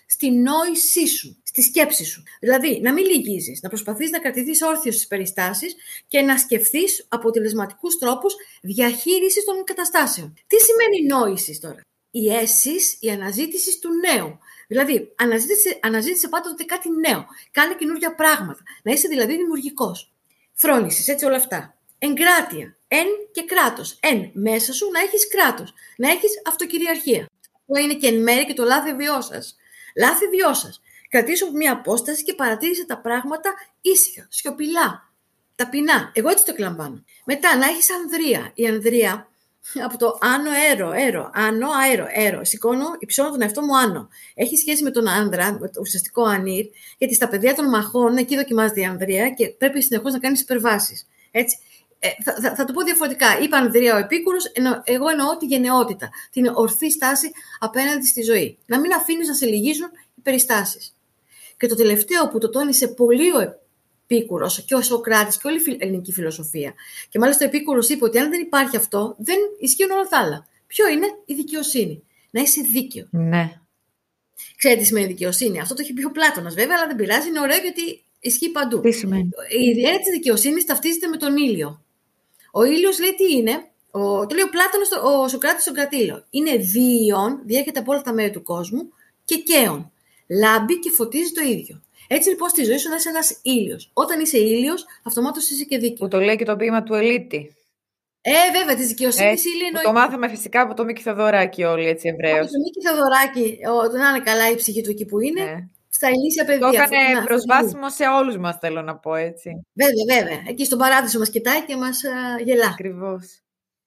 Speaker 2: στη νόησή σου, στη σκέψη σου. Δηλαδή, να μην λυγίζεις, να προσπαθείς να κρατηθείς όρθιος στις περιστάσεις και να σκεφτείς αποτελεσματικούς τρόπους διαχείρισης των καταστάσεων. Τι σημαίνει νόηση τώρα? Η αίσθηση, η αναζήτηση του νέου. Δηλαδή, αναζήτησε, αναζήτησε πάντοτε κάτι νέο. Κάνε καινούργια πράγματα. Να είσαι δηλαδή δημιουργικός. Φρόνησης, έτσι όλα αυτά. Εγκράτεια. Εν και κράτος. Εν, μέσα σου να έχεις κράτος. Να έχεις αυτοκυριαρχία. Αυτό είναι και εν μέρει και το λάθη βιό σας. Λάθη βιό σας. Κρατήσου μια απόσταση και παρατήρησε τα πράγματα ήσυχα, σιωπηλά, ταπεινά. Εγώ έτσι το εκλαμβάνω. Μετά, να έχεις ανδρεία. Η ανδρεία από το άνω, έρο, έρο, άνω, αέρο, έρο. Σηκώνω, υψώνω τον εαυτό μου άνω. Έχει σχέση με τον άνδρα, με το ουσιαστικό ανήρ, γιατί στα πεδία των μαχών εκεί δοκιμάζεται η ανδρεία και πρέπει συνεχώς να κάνεις υπερβάσεις. Έτσι. Ε, θα, θα, θα το πω διαφορετικά. Είπα ανδρεία ο Επίκουρος, εννο, εγώ εννοώ τη γενναιότητα, την ορθή στάση απέναντι στη ζωή. Να μην αφήνεις να σε λυγίζουν οι περιστάσεις. Και το τελευταίο που το τόνισε πολύ ο Επίκουρος και ο Σωκράτης και όλη η ελληνική φιλοσοφία. Και μάλιστα ο Επίκουρος είπε ότι αν δεν υπάρχει αυτό, δεν ισχύουν όλα τα άλλα. Ποιο είναι? Η δικαιοσύνη. Να είσαι δίκαιο.
Speaker 1: Ναι.
Speaker 2: Ξέρετε τι σημαίνει δικαιοσύνη? Αυτό το έχει πει ο Πλάτωνας βέβαια, αλλά δεν πειράζει, είναι ωραίο γιατί ισχύει παντού.
Speaker 1: Τι σημαίνει?
Speaker 2: Η έννοια της δικαιοσύνης ταυτίζεται με τον ήλιο. Ο ήλιος λέει τι είναι? Ο, το λέει ο Πλάτωνας, ο Σωκράτης στον Κρατήλο. Είναι δίον, διέχεται από όλα τα μέρη του κόσμου, και καίον. Λάμπει και φωτίζει το ίδιο. Έτσι λοιπόν στη ζωή σου να είσαι ένας ήλιος. Όταν είσαι ήλιος, αυτομάτως είσαι και δίκαιο.
Speaker 1: Που το λέει και το ποίημα του Ελίτη.
Speaker 2: Ε, βέβαια, τη δικαιοσύνη ήλιο εννοεί.
Speaker 1: Το μάθαμε φυσικά από το Μίκη Θεοδωράκη όλοι έτσι Εβραίος.
Speaker 2: Από το Μίκη Θεοδωράκη, να είναι καλά η ψυχή του εκεί που είναι, ναι. Στα ηλίσια παιδιά.
Speaker 1: Το έκανε προσβάσιμο σε όλους μας, θέλω να πω έτσι.
Speaker 2: Βέβαια, βέβαια. Εκεί στον παράδεισο μας κοιτάει και μας α, γελά.
Speaker 1: Ακριβώς.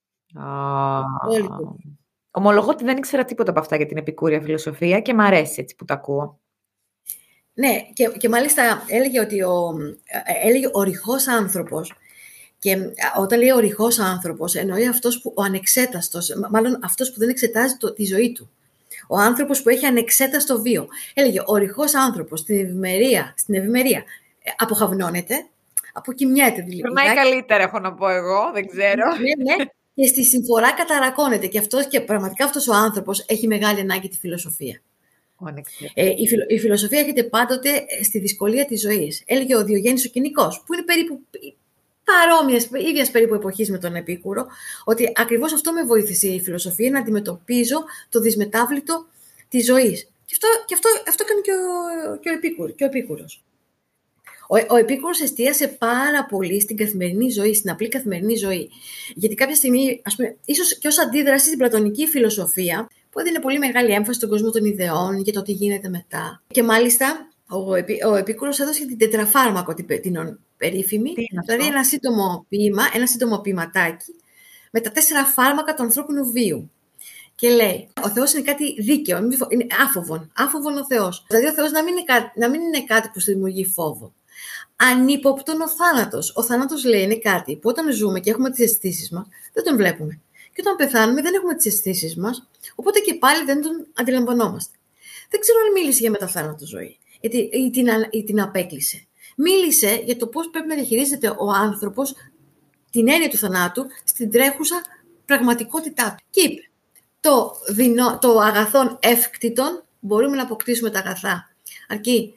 Speaker 1: Ah. Ομολογώ ότι δεν ήξερα τίποτα από αυτά για την επικούρια φιλοσοφία και μ' αρέσει έτσι που τα ακούω.
Speaker 2: Ναι, και, και μάλιστα έλεγε ότι ο, έλεγε ο ρηχός άνθρωπος, και όταν λέει ο ρηχός άνθρωπος εννοεί αυτός που ο ανεξέταστος, μάλλον αυτός που δεν εξετάζει το, τη ζωή του. Ο άνθρωπος που έχει ανεξέταστο βίο. Έλεγε ο ρηχός άνθρωπος στην ευημερία, στην ευημερία αποχαυνώνεται, αποκοιμιέται δηλαδή.
Speaker 1: Περνάει καλύτερα, έχω να πω εγώ, δεν ξέρω.
Speaker 2: Ναι, ναι. Και στη συμφορά καταρακώνεται. Και, αυτός, και πραγματικά αυτός ο άνθρωπος έχει μεγάλη ανάγκη τη φιλοσοφία. Ε, η, φιλο, η φιλοσοφία έρχεται πάντοτε στη δυσκολία της ζωής. Έλεγε ο Διογέννης ο Κινικός, που είναι περίπου παρόμοιας, ίδιας περίπου εποχής με τον Επίκουρο, ότι ακριβώς αυτό με βοήθησε η φιλοσοφία να αντιμετωπίζω το δυσμετάβλητο της ζωής. Και αυτό, και αυτό, αυτό έκανε και ο, και ο, Επίκουρο, και ο Επίκουρος. Ο, ο Επίκουρος εστίασε πάρα πολύ στην καθημερινή ζωή, στην απλή καθημερινή ζωή. Γιατί κάποια στιγμή, ας πούμε, ίσως και ως αντίδραση στην πλατωνική φιλοσοφία, που έδινε πολύ μεγάλη έμφαση στον κόσμο των ιδεών για το τι γίνεται μετά. Και μάλιστα ο, Επί, ο Επίκουρος έδωσε την τετραφάρμακο, την, την περίφημη, δηλαδή ένα σύντομο ποίημα, ένα σύντομο ποιηματάκι με τα τέσσερα φάρμακα του ανθρώπινου βίου. Και λέει, ο Θεός είναι κάτι δίκαιο, είναι άφοβον, άφοβον ο Θεός. Δηλαδή ο Θεός να μην είναι κάτι, να μην είναι κάτι που σου δημιουργεί φόβο. Ανύποπτον ο θάνατος. Ο θάνατος, λέει, είναι κάτι που όταν ζούμε και έχουμε τις αισθήσεις μας, δεν τον βλέπουμε. Και όταν πεθάνουμε δεν έχουμε τις αισθήσεις μας, οπότε και πάλι δεν τον αντιλαμβανόμαστε. Δεν ξέρω αν μίλησε για μεταθάνατο ζωή, γιατί ή την, ή την απέκλεισε. Μίλησε για το πώς πρέπει να διαχειρίζεται ο άνθρωπος την έννοια του θανάτου στην τρέχουσα πραγματικότητά του. Και είπε, το, δεινό, το αγαθόν εύκτητον μπορούμε να αποκτήσουμε τα αγαθά, αρκεί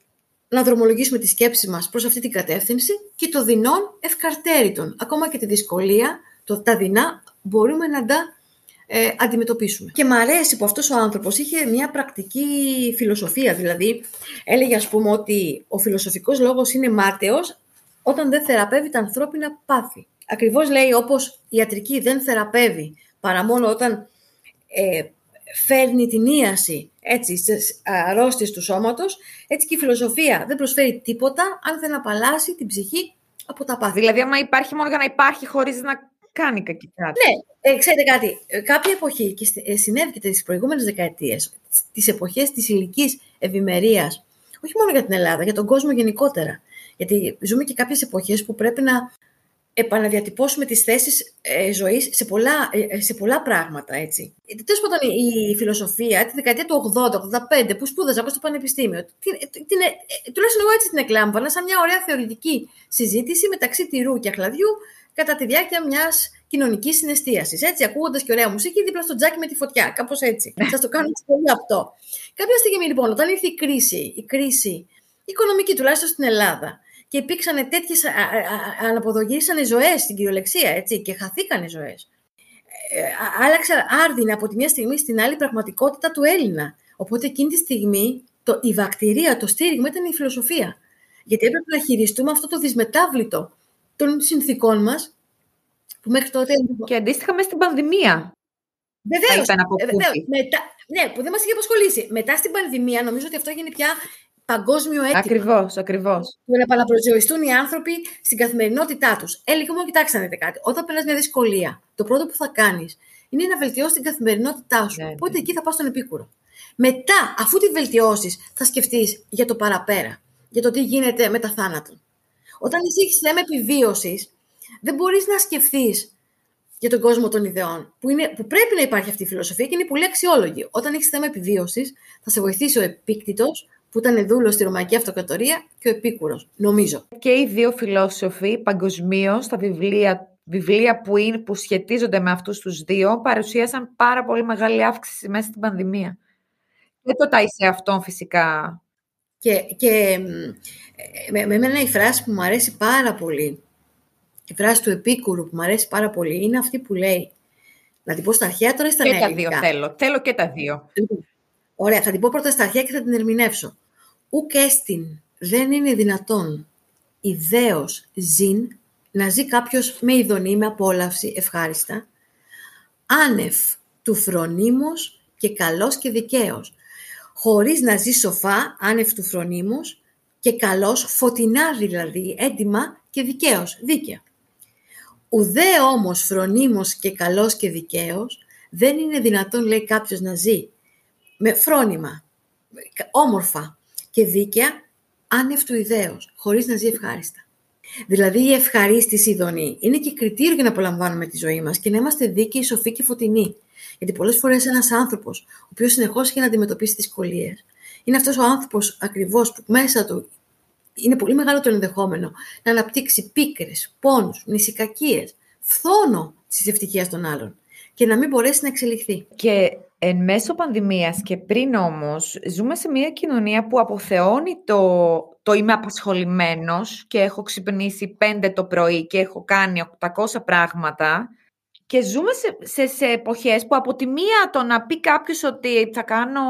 Speaker 2: να δρομολογήσουμε τη σκέψη μας προς αυτή την κατεύθυνση, και το δεινόν ευκαρτέριτον. Ακόμα και τη δυσκολία, το, τα δεινά μπορούμε να τα ε, αντιμετωπίσουμε. Και μ' αρέσει που αυτός ο άνθρωπος είχε μια πρακτική φιλοσοφία, δηλαδή έλεγε ας πούμε ότι ο φιλοσοφικός λόγος είναι μάταιος όταν δεν θεραπεύει τα ανθρώπινα πάθη. Ακριβώς λέει, όπως η ιατρική δεν θεραπεύει παρά μόνο όταν ε, φέρνει την ίαση έτσι, στις αρρώστιες του σώματος, έτσι και η φιλοσοφία δεν προσφέρει τίποτα αν δεν απαλλάσσει την ψυχή από τα πάθη.
Speaker 1: Δηλαδή, άμα υπάρχει μόνο για να υπάρχει χωρίς να κάνει κακή κάτι.
Speaker 2: Ναι, ε, ξέρετε κάτι, κάποια εποχή, και συνέβη και τις προηγούμενες δεκαετίες, τις εποχές της ηλικής ευημερίας, όχι μόνο για την Ελλάδα, για τον κόσμο γενικότερα. Γιατί ζούμε και κάποιες εποχές που πρέπει να επαναδιατυπώσουμε τις θέσεις ε, ζωής σε πολλά, ε, σε πολλά πράγματα, έτσι. Τέλος πάντων, η φιλοσοφία, τη δεκαετία του ογδόντα ογδόντα πέντε, που σπούδαζα εγώ στο πανεπιστήμιο, την, την, ε, τουλάχιστον εγώ έτσι την εκλάμβανα, σαν μια ωραία θεωρητική συζήτηση μεταξύ τυρού και αχλαδιού, κατά τη διάρκεια μιας κοινωνικής συναισθίασης. Έτσι, ακούγοντας και ωραία μουσική δίπλα στο τζάκι με τη φωτιά. Κάπως έτσι. Σας το κάνω έτσι πολύ αυτό. Κάποια στιγμή λοιπόν, όταν ήρθε η κρίση, η κρίση η οικονομική τουλάχιστον στην Ελλάδα, και υπήρξαν τέτοιες, αναποδογύρισαν ζωές στην κυριολεξία, έτσι, και χαθήκαν οι ζωές. Ε, άλλαξε άρδινα από τη μια στιγμή στην άλλη πραγματικότητα του Έλληνα. Οπότε εκείνη τη στιγμή το, η βακτηρία, το στήριγμα ήταν η φιλοσοφία. Γιατί έπρεπε να χειριστούμε αυτό το δυσμετάβλητο των συνθήκων μας, που μέχρι τότε...
Speaker 1: Και αντίστοιχα μέσα στην πανδημία.
Speaker 2: Βεβαίως, βεβαίως. Μετά, ναι, που δεν μας είχε απασχολήσει. Μετά στην πανδημία, νομίζω ότι αυτό έγινε πια παγκόσμιο αίτημα.
Speaker 1: Ακριβώς, ακριβώς.
Speaker 2: Που να επαναπροσδιοριστούν οι άνθρωποι στην καθημερινότητά τους. Ε, λίγο μόνο κοιτάξτε να δείτε κάτι. Όταν περνάς μια δυσκολία, το πρώτο που θα κάνεις είναι να βελτιώσεις την καθημερινότητά σου. Ναι, οπότε ναι. Εκεί θα πας στον επίκουρο. Μετά, αφού τη βελτιώσεις, θα σκεφτείς για το παραπέρα. Για το τι γίνεται μετά θάνατον. Όταν εσύ έχεις θέμα επιβίωσης, δεν μπορείς να σκεφτείς για τον κόσμο των ιδεών, που, είναι, που πρέπει να υπάρχει αυτή η φιλοσοφία και είναι πολύ αξιόλογη. Όταν έχεις θέμα επιβίωσης, θα σε βοηθήσει ο Επίκτητος, που ήταν δούλος στη Ρωμαϊκή Αυτοκρατορία, και ο Επίκουρος, νομίζω.
Speaker 1: Και οι δύο φιλόσοφοι παγκοσμίως, τα βιβλία, βιβλία που, είναι, που σχετίζονται με αυτούς τους δύο, παρουσίασαν πάρα πολύ μεγάλη αύξηση μέσα στην πανδημία. Και το τάισε αυτόν φυσικά.
Speaker 2: Και, και με, με εμένα η φράση που μου αρέσει πάρα πολύ, η φράση του Επίκουρου που μου αρέσει πάρα πολύ, είναι αυτή που λέει, να την πω στα αρχαία τώρα ή στα νέα ελληνικά.
Speaker 1: Και τα δύο θέλω, θέλω και τα δύο.
Speaker 2: Ωραία, θα την πω πρώτα στα αρχαία και θα την ερμηνεύσω. Ουκ έστιν, δεν είναι δυνατόν ιδέως ζήν, να ζει κάποιος με ειδονή, με απόλαυση, ευχάριστα, άνευ του φρονίμος και καλός και δικαίος, χωρίς να ζει σοφά, άνευ του φρονίμος και καλός, φωτεινά δηλαδή, έντιμα και δικαίος, δίκαια. Ουδέ όμως φρονίμος και καλός και δικαίος, δεν είναι δυνατόν, λέει κάποιος, να ζει με φρόνημα, όμορφα και δίκαια, άνευ του ιδέως, χωρίς να ζει ευχάριστα. Δηλαδή η ευχαρίστηση ειδονή είναι και κριτήριο για να απολαμβάνουμε τη ζωή μας και να είμαστε δίκαιοι, σοφοί και φωτεινοί. Γιατί πολλές φορές ένας άνθρωπος, ο οποίος συνεχώς έχει να αντιμετωπίσει δυσκολίες, είναι αυτός ο άνθρωπος ακριβώς που μέσα του είναι πολύ μεγάλο το ενδεχόμενο να αναπτύξει πίκρες, πόνους, νησικακίες, φθόνο της ευτυχίας των άλλων και να μην μπορέσει να εξελιχθεί.
Speaker 1: Και εν μέσω πανδημίας και πριν όμως, ζούμε σε μια κοινωνία που αποθεώνει το, το είμαι απασχολημένος και έχω ξυπνήσει πέντε το πρωί και έχω κάνει οκτακόσια πράγματα. Και ζούμε σε, σε, σε εποχές που από τη μία το να πει κάποιος ότι θα κάνω,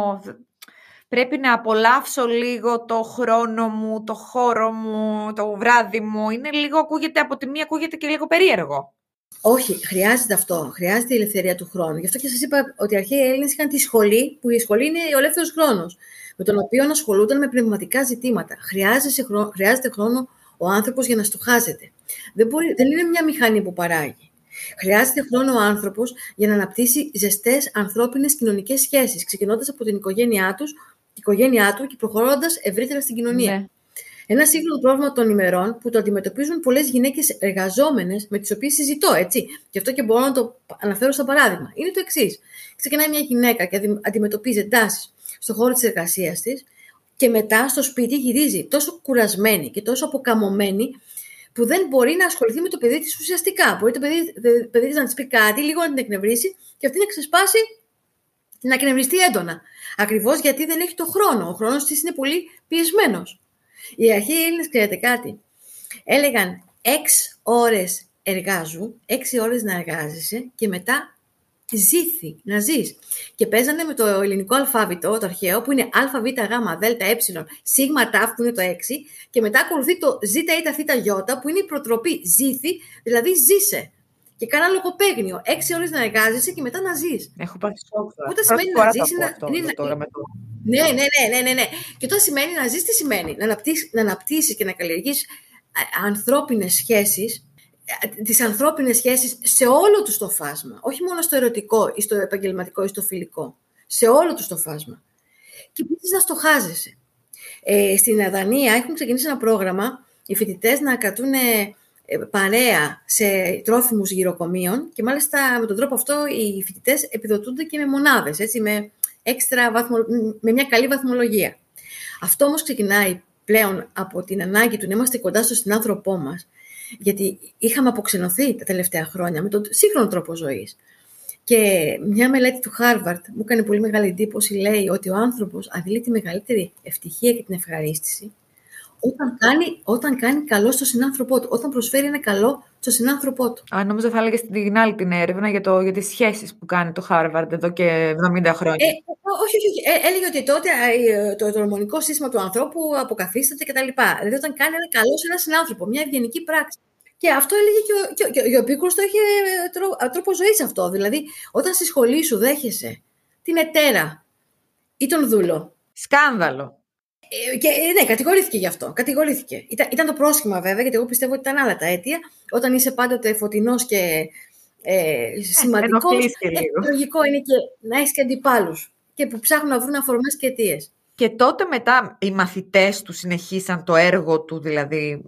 Speaker 1: πρέπει να απολαύσω λίγο το χρόνο μου, το χώρο μου, το βράδυ μου, είναι λίγο, ακούγεται από τη μία, ακούγεται και λίγο περίεργο.
Speaker 2: Όχι, χρειάζεται αυτό. Χρειάζεται η ελευθερία του χρόνου. Γι' αυτό και σας είπα ότι οι αρχαίοι Έλληνες είχαν τη σχολή, που η σχολή είναι ο ελεύθερος χρόνος, με τον οποίο ασχολούνταν με πνευματικά ζητήματα. Χρειάζεται, χρόνο, χρειάζεται χρόνο ο άνθρωπος για να στοχάζεται. Δεν, μπορεί, δεν είναι μια μηχανή που παράγει. Χρειάζεται χρόνο ο άνθρωπος για να αναπτύσσει ζεστές ανθρώπινες κοινωνικές σχέσεις, ξεκινώντας από την οικογένειά, τους, την οικογένειά του και προχωρώντας ευρύτερα στην κοινωνία. Ναι. Ένα σύγχρονο πρόβλημα των ημερών που το αντιμετωπίζουν πολλές γυναίκες εργαζόμενες με τις οποίες συζητώ, έτσι. Γι' αυτό και μπορώ να το αναφέρω σαν παράδειγμα. Είναι το εξής. Ξεκινάει μια γυναίκα και αντιμετωπίζει εντάσεις στον χώρο της εργασίας της και μετά στο σπίτι γυρίζει τόσο κουρασμένη και τόσο αποκαμωμένη που δεν μπορεί να ασχοληθεί με το παιδί της ουσιαστικά. Μπορεί το παιδί, το παιδί της να της πει κάτι, λίγο να την εκνευρίσει και αυτή να ξεσπάσει, να εκνευριστεί έντονα. Ακριβώς γιατί δεν έχει το χρόνο. Ο χρόνος της είναι πολύ πιεσμένος. Οι αρχαίοι Έλληνες, ξέρετε κάτι, έλεγαν έξι ώρες εργάζου, έξι ώρες να εργάζεσαι και μετά ζήθη, να ζεις. Και παίζανε με το ελληνικό αλφάβητο, το αρχαίο, που είναι α, β, γ, δ, ε, σίγμα, τ, που είναι το έξι, και μετά ακολουθεί το ζ, η, θ, ι, που είναι η προτροπή ζήθη, δηλαδή ζήσε. Και κάνα λογοπαίγνιο, έξι ώρες να εργάζεσαι και μετά να ζεις.
Speaker 1: Έχω πάρει σοκ.
Speaker 2: Όταν σημαίνει να ζεις, είναι να... Είναι... Τώρα με το... Ναι, ναι, ναι, ναι, ναι, ναι. Και όταν σημαίνει να ζεις, τι σημαίνει? Να αναπτύσσεις, να αναπτύσσεις και να καλλιεργείς ανθρώπινες σχέσεις, τις ανθρώπινες σχέσεις σε όλο τους το φάσμα. Όχι μόνο στο ερωτικό ή στο επαγγελματικό ή στο φιλικό. Σε όλο τους το φάσμα. Και επίσης να στοχάζεσαι. Ε, στην Δανία έχουν ξεκινήσει ένα πρόγραμμα οι φοιτητές να κρατούν παρέα σε τρόφιμους γυροκομείων και μάλιστα με τον τρόπο αυτό οι φοιτητές επιδοτούνται και με μονάδες, έτσι, με, έξτρα βαθμο, με μια καλή βαθμολογία. Αυτό όμως ξεκινάει πλέον από την ανάγκη του να είμαστε κοντά στο συνάνθρωπό μας Γιατί είχαμε αποξενωθεί τα τελευταία χρόνια με τον σύγχρονο τρόπο ζωής. Και μια μελέτη του Χάρβαρντ μου έκανε πολύ μεγάλη εντύπωση, λέει ότι ο άνθρωπος αντιλεί τη μεγαλύτερη ευτυχία και την ευχαρίστηση όταν κάνει, όταν κάνει καλό στον συνάνθρωπό του, όταν προσφέρει ένα καλό στον συνάνθρωπό του.
Speaker 1: Α, νόμιζα θα έλεγε στην άλλη την έρευνα για, το, για τις σχέσεις που κάνει το Χάρβαρντ εδώ και εβδομήντα χρόνια.
Speaker 2: Ε, όχι, όχι, όχι. Ε, έλεγε ότι τότε το, το ορμονικό σύστημα του ανθρώπου αποκαθίσταται κτλ. Δηλαδή όταν κάνει ένα καλό σε έναν συνάνθρωπο, μια ευγενική πράξη. Και αυτό έλεγε και ο, και, και, και ο Επίκουρος το είχε τρόπο, τρόπο ζωής αυτό. Δηλαδή, όταν στη σχολή σου δέχεσαι την ετέρα ή τον δούλο.
Speaker 1: Σκάνδαλο.
Speaker 2: Ε, και, ναι, κατηγορήθηκε γι' αυτό. Κατηγορήθηκε. Ήταν, ήταν το πρόσχημα βέβαια, γιατί εγώ πιστεύω ότι ήταν άλλα τα αίτια. Όταν είσαι πάντοτε φωτεινός και ε, σημαντικός, ε, λογικό είναι και να έχεις και αντιπάλους και που ψάχνουν να βρουν αφορμές και αιτίες.
Speaker 1: Και τότε μετά οι μαθητές του συνεχίσαν το έργο του, δηλαδή.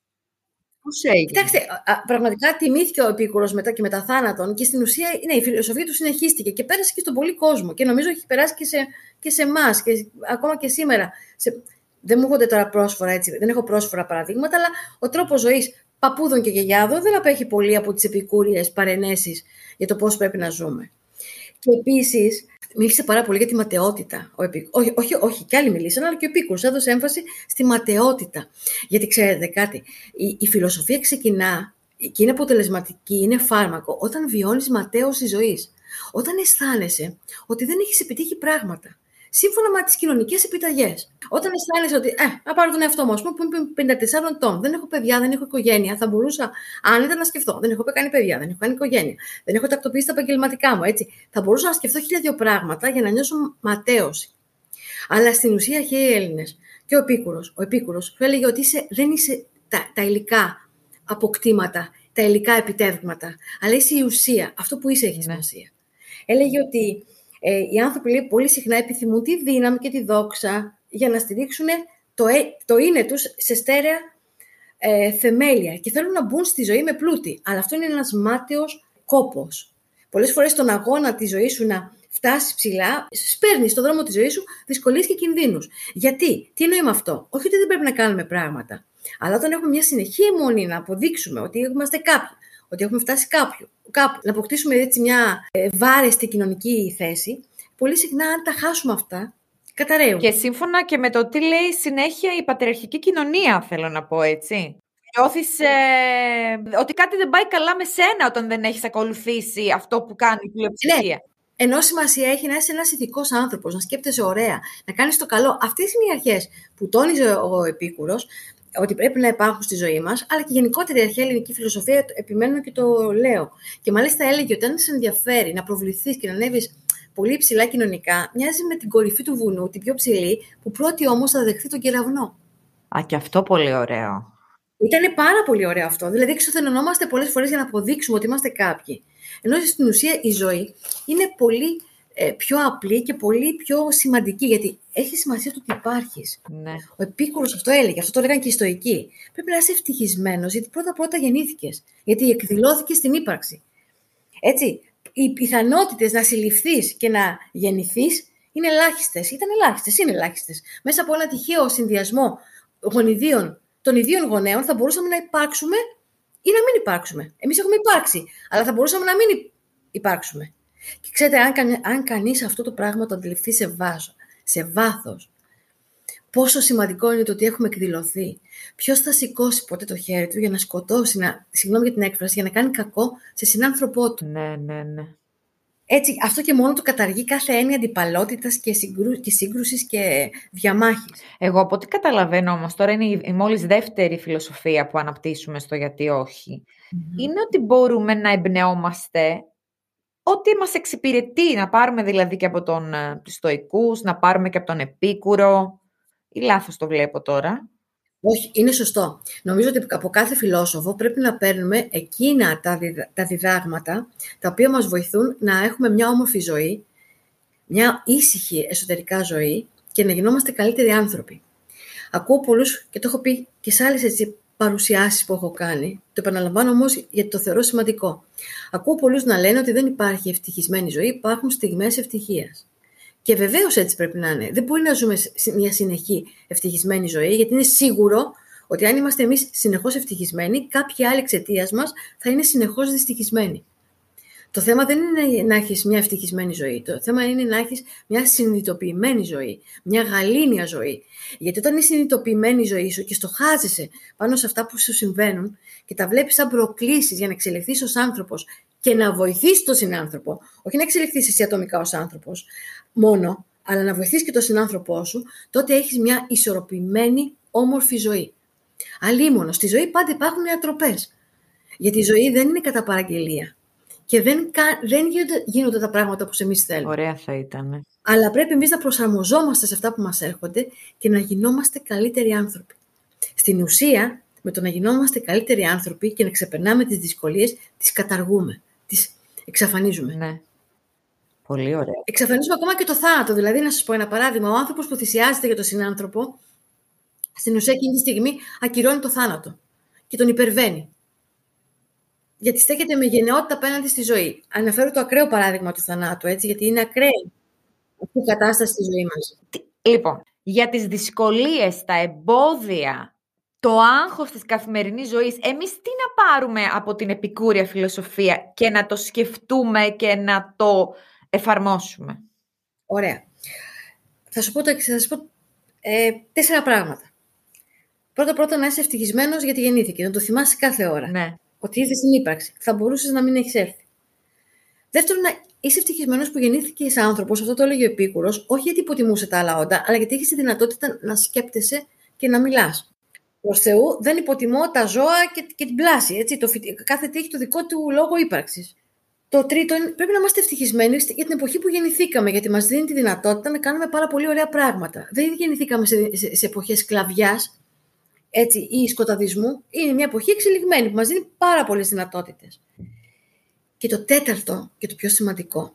Speaker 1: Πώς έγινε?
Speaker 2: Κοιτάξτε, πραγματικά τιμήθηκε ο Επίκουρος μετά και μετά θάνατον και στην ουσία ναι, η φιλοσοφία του συνεχίστηκε και πέρασε και στον πολύ κόσμο και νομίζω έχει περάσει και σε, και σε εμάς και ακόμα και σήμερα. Σε, δεν μου έρχονται τώρα πρόσφορα έτσι, δεν έχω πρόσφορα παραδείγματα, αλλά ο τρόπος ζωής παππούδων και γιαγιάδων δεν απέχει πολύ από τις επικούριες παρενέσεις για το πώς πρέπει να ζούμε. Και επίσης, μίλησε πάρα πολύ για τη ματαιότητα. Ο Επί... όχι, όχι, όχι, και άλλοι μιλήσαν, αλλά και ο Επίκουρος έδωσε έμφαση στη ματαιότητα. Γιατί ξέρετε κάτι, η, η φιλοσοφία ξεκινά και είναι αποτελεσματική, είναι φάρμακο, όταν βιώνεις ματαίωση ζωής. Όταν αισθάνεσαι ότι δεν έχεις επιτύχει πράγματα. Σύμφωνα με τις κοινωνικές επιταγές. Όταν αισθάνεσαι ότι, ε, να πάρω τον εαυτό μου, ας πούμε, που είμαι πενήντα τεσσάρων ετών, δεν έχω παιδιά, δεν έχω οικογένεια, θα μπορούσα άνετα να σκεφτώ. Δεν έχω κάνει παιδιά, δεν έχω κάνει οικογένεια, δεν έχω τακτοποιήσει τα επαγγελματικά μου, έτσι. Θα μπορούσα να σκεφτώ χίλια δύο πράγματα για να νιώσω ματαίωση. Αλλά στην ουσία αρχαίοι Έλληνες και ο Επίκουρος, ο Επίκουρος σου έλεγε ότι είσαι, δεν είσαι τα, τα υλικά αποκτήματα, τα υλικά επιτεύγματα, αλλά είσαι η ουσία. Αυτό που είσαι έχει σημασία. Έλεγε ότι Ε, οι άνθρωποι λέει, πολύ συχνά επιθυμούν τη δύναμη και τη δόξα για να στηρίξουν το, ε, το είναι τους σε στέρεα ε, θεμέλια και θέλουν να μπουν στη ζωή με πλούτη. Αλλά αυτό είναι ένας μάταιος κόπος. Πολλές φορές στον αγώνα της ζωής σου να φτάσεις ψηλά, σπέρνεις στον δρόμο της ζωής σου δυσκολίες και κινδύνους. Γιατί, τι εννοεί με αυτό? Όχι ότι δεν πρέπει να κάνουμε πράγματα, αλλά όταν έχουμε μια συνεχή αιμονή να αποδείξουμε ότι είμαστε κάποιοι, ότι έχουμε φτάσει κάποιου, κάπου, να αποκτήσουμε έτσι μια ε, βάρεστη κοινωνική θέση, πολύ συχνά αν τα χάσουμε αυτά, καταραίουν.
Speaker 1: Και σύμφωνα και με το τι λέει συνέχεια η πατριαρχική κοινωνία, θέλω να πω έτσι. Νιώθεις ε, ότι κάτι δεν πάει καλά με σένα όταν δεν έχεις ακολουθήσει αυτό που κάνει η πλειοψηφία.
Speaker 2: Ναι. Ενώ σημασία έχει να είσαι ένας ηθικός άνθρωπος, να σκέπτεσαι ωραία, να κάνεις το καλό. Αυτές είναι οι αρχές που τόνιζε ο Επίκουρος, ότι πρέπει να υπάρχουν στη ζωή μας, αλλά και γενικότερα η αρχαία ελληνική φιλοσοφία, επιμένω και το λέω. Και μάλιστα έλεγε ότι αν σε ενδιαφέρει να προβληθείς και να ανέβεις πολύ ψηλά κοινωνικά, μοιάζει με την κορυφή του βουνού, την πιο ψηλή, που πρώτη όμως θα δεχθεί τον κεραυνό.
Speaker 1: Α, και αυτό πολύ ωραίο.
Speaker 2: Ήτανε πάρα πολύ ωραίο αυτό. Δηλαδή, εξουθενωνόμαστε πολλές φορές για να αποδείξουμε ότι είμαστε κάποιοι. Ενώ στην ουσία η ζωή είναι πολύ ε, πιο απλή και πολύ πιο σημαντική, γιατί έχει σημασία το ότι υπάρχεις.
Speaker 1: Ναι.
Speaker 2: Ο Επίκουρος αυτό έλεγε, αυτό το έλεγαν και οι Στοικοί. Πρέπει να είσαι ευτυχισμένος, γιατί πρώτα-πρώτα γεννήθηκες. Γιατί εκδηλώθηκες στην ύπαρξη. Έτσι, οι πιθανότητες να συλληφθείς και να γεννηθείς είναι ελάχιστες. Ήταν ελάχιστες, είναι ελάχιστες. Μέσα από ένα τυχαίο συνδυασμό γονιδίων, των ιδίων γονέων, θα μπορούσαμε να υπάρξουμε ή να μην υπάρξουμε. Εμείς έχουμε υπάρξει, αλλά θα μπορούσαμε να μην υπάρξουμε. Και ξέρετε, αν, κα, αν κανείς αυτό το πράγμα το αντιληφθεί σε, βάζο, σε βάθος, πόσο σημαντικό είναι το ότι έχουμε εκδηλωθεί. Ποιος θα σηκώσει ποτέ το χέρι του για να σκοτώσει, να, συγγνώμη για την έκφραση, για να κάνει κακό σε συνάνθρωπό του.
Speaker 1: Ναι, ναι, ναι.
Speaker 2: Έτσι, αυτό και μόνο του καταργεί κάθε έννοια αντιπαλότητας και, συγκρού, και σύγκρουσης και διαμάχης.
Speaker 1: Εγώ από ό,τι καταλαβαίνω όμως, τώρα είναι η μόλις δεύτερη φιλοσοφία που αναπτύσσουμε στο γιατί όχι, mm-hmm. είναι ότι μπορούμε να εμπνεόμαστε ό,τι μας εξυπηρετεί, να πάρουμε δηλαδή και από τον, τους Στοικούς, να πάρουμε και από τον Επίκουρο, ή λάθος το βλέπω τώρα?
Speaker 2: Όχι, είναι σωστό. Νομίζω ότι από κάθε φιλόσοφο πρέπει να παίρνουμε εκείνα τα, διδα... τα διδάγματα τα οποία μας βοηθούν να έχουμε μια όμορφη ζωή, μια ήσυχη εσωτερικά ζωή και να γινόμαστε καλύτεροι άνθρωποι. Ακούω πολλούς, και το έχω πει και σε άλλες έτσι, παρουσιάσεις που έχω κάνει, το επαναλαμβάνω όμως γιατί το θεωρώ σημαντικό. Ακούω πολλούς να λένε ότι δεν υπάρχει ευτυχισμένη ζωή, υπάρχουν στιγμές ευτυχίας. Και βεβαίως έτσι πρέπει να είναι. Δεν μπορεί να ζούμε μια συνεχή ευτυχισμένη ζωή, γιατί είναι σίγουρο Ότι αν είμαστε εμείς συνεχώς ευτυχισμένοι, κάποιοι άλλοι εξαιτίας μας θα είναι συνεχώς δυστυχισμένοι. Το θέμα δεν είναι να έχεις μια ευτυχισμένη ζωή. Το θέμα είναι να έχεις μια συνειδητοποιημένη ζωή, μια γαλήνια ζωή. Γιατί όταν είναι συνειδητοποιημένη η ζωή σου και στοχάζεσαι πάνω σε αυτά που σου συμβαίνουν και τα βλέπεις σαν προκλήσεις για να εξελιχθείς ως άνθρωπος και να βοηθήσεις τον συνάνθρωπο, όχι να εξελιχθείς εσύ ατομικά ως άνθρωπος μόνο, αλλά να βοηθήσεις και τον συνάνθρωπό σου, τότε έχεις μια ισορροπημένη, όμορφη ζωή. Αλίμονο, στη ζωή πάντα υπάρχουν ατροπές. Γιατί η ζωή δεν είναι κατά παραγγελία. Και δεν, δεν γίνονται, γίνονται τα πράγματα όπως εμείς θέλουμε.
Speaker 1: Ωραία θα ήταν.
Speaker 2: Αλλά πρέπει εμείς να προσαρμοζόμαστε σε αυτά που μας έρχονται και να γινόμαστε καλύτεροι άνθρωποι. Στην ουσία, με το να γινόμαστε καλύτεροι άνθρωποι και να ξεπερνάμε τις δυσκολίες, τις καταργούμε, τις εξαφανίζουμε.
Speaker 1: Ναι. Πολύ ωραία.
Speaker 2: Εξαφανίζουμε ακόμα και το θάνατο. Δηλαδή, να σας πω ένα παράδειγμα, ο άνθρωπος που θυσιάζεται για τον συνάνθρωπο, στην ουσία εκείνη τη στιγμή ακυρώνει το θάνατο και τον υπερβαίνει. Γιατί στέκεται με γενναιότητα απέναντι στη ζωή. Αναφέρω το ακραίο παράδειγμα του θανάτου, έτσι, γιατί είναι ακραία αυτή η κατάσταση στη ζωή μας.
Speaker 1: Λοιπόν, για τις δυσκολίες, τα εμπόδια, το άγχος της καθημερινής ζωής, εμείς τι να πάρουμε από την επικούρια φιλοσοφία και να το σκεφτούμε και να το εφαρμόσουμε?
Speaker 2: Ωραία. Θα σου πω, το, θα σου πω ε, τέσσερα πράγματα. Πρώτα πρώτα να είσαι ευτυχισμένος γιατί γεννήθηκε, να το θυμάσαι κάθε ώρα.
Speaker 1: Ναι.
Speaker 2: Ότι ήρθε στην ύπαρξη. Θα μπορούσες να μην έχεις έρθει. Δεύτερον, να είσαι ευτυχισμένος που γεννήθηκες άνθρωπος, αυτό το έλεγε ο Επίκουρος, όχι γιατί υποτιμούσε τα άλλα όντα, αλλά γιατί έχεις τη δυνατότητα να σκέπτεσαι και να μιλάς. Προς Θεού, δεν υποτιμώ τα ζώα και, και την πλάση. Έτσι, το, κάθε τι έχει το δικό του λόγο ύπαρξης. Το τρίτο, πρέπει να είμαστε ευτυχισμένοι για την εποχή που γεννηθήκαμε, γιατί μας δίνει τη δυνατότητα να κάνουμε πάρα πολύ ωραία πράγματα. Δεν γεννηθήκαμε σε, σε, σε εποχές σκλαβιάς. Έτσι, ή σκοταδισμού, είναι μια εποχή εξελιγμένη που μας δίνει πάρα πολλές δυνατότητες. Και το τέταρτο και το πιο σημαντικό,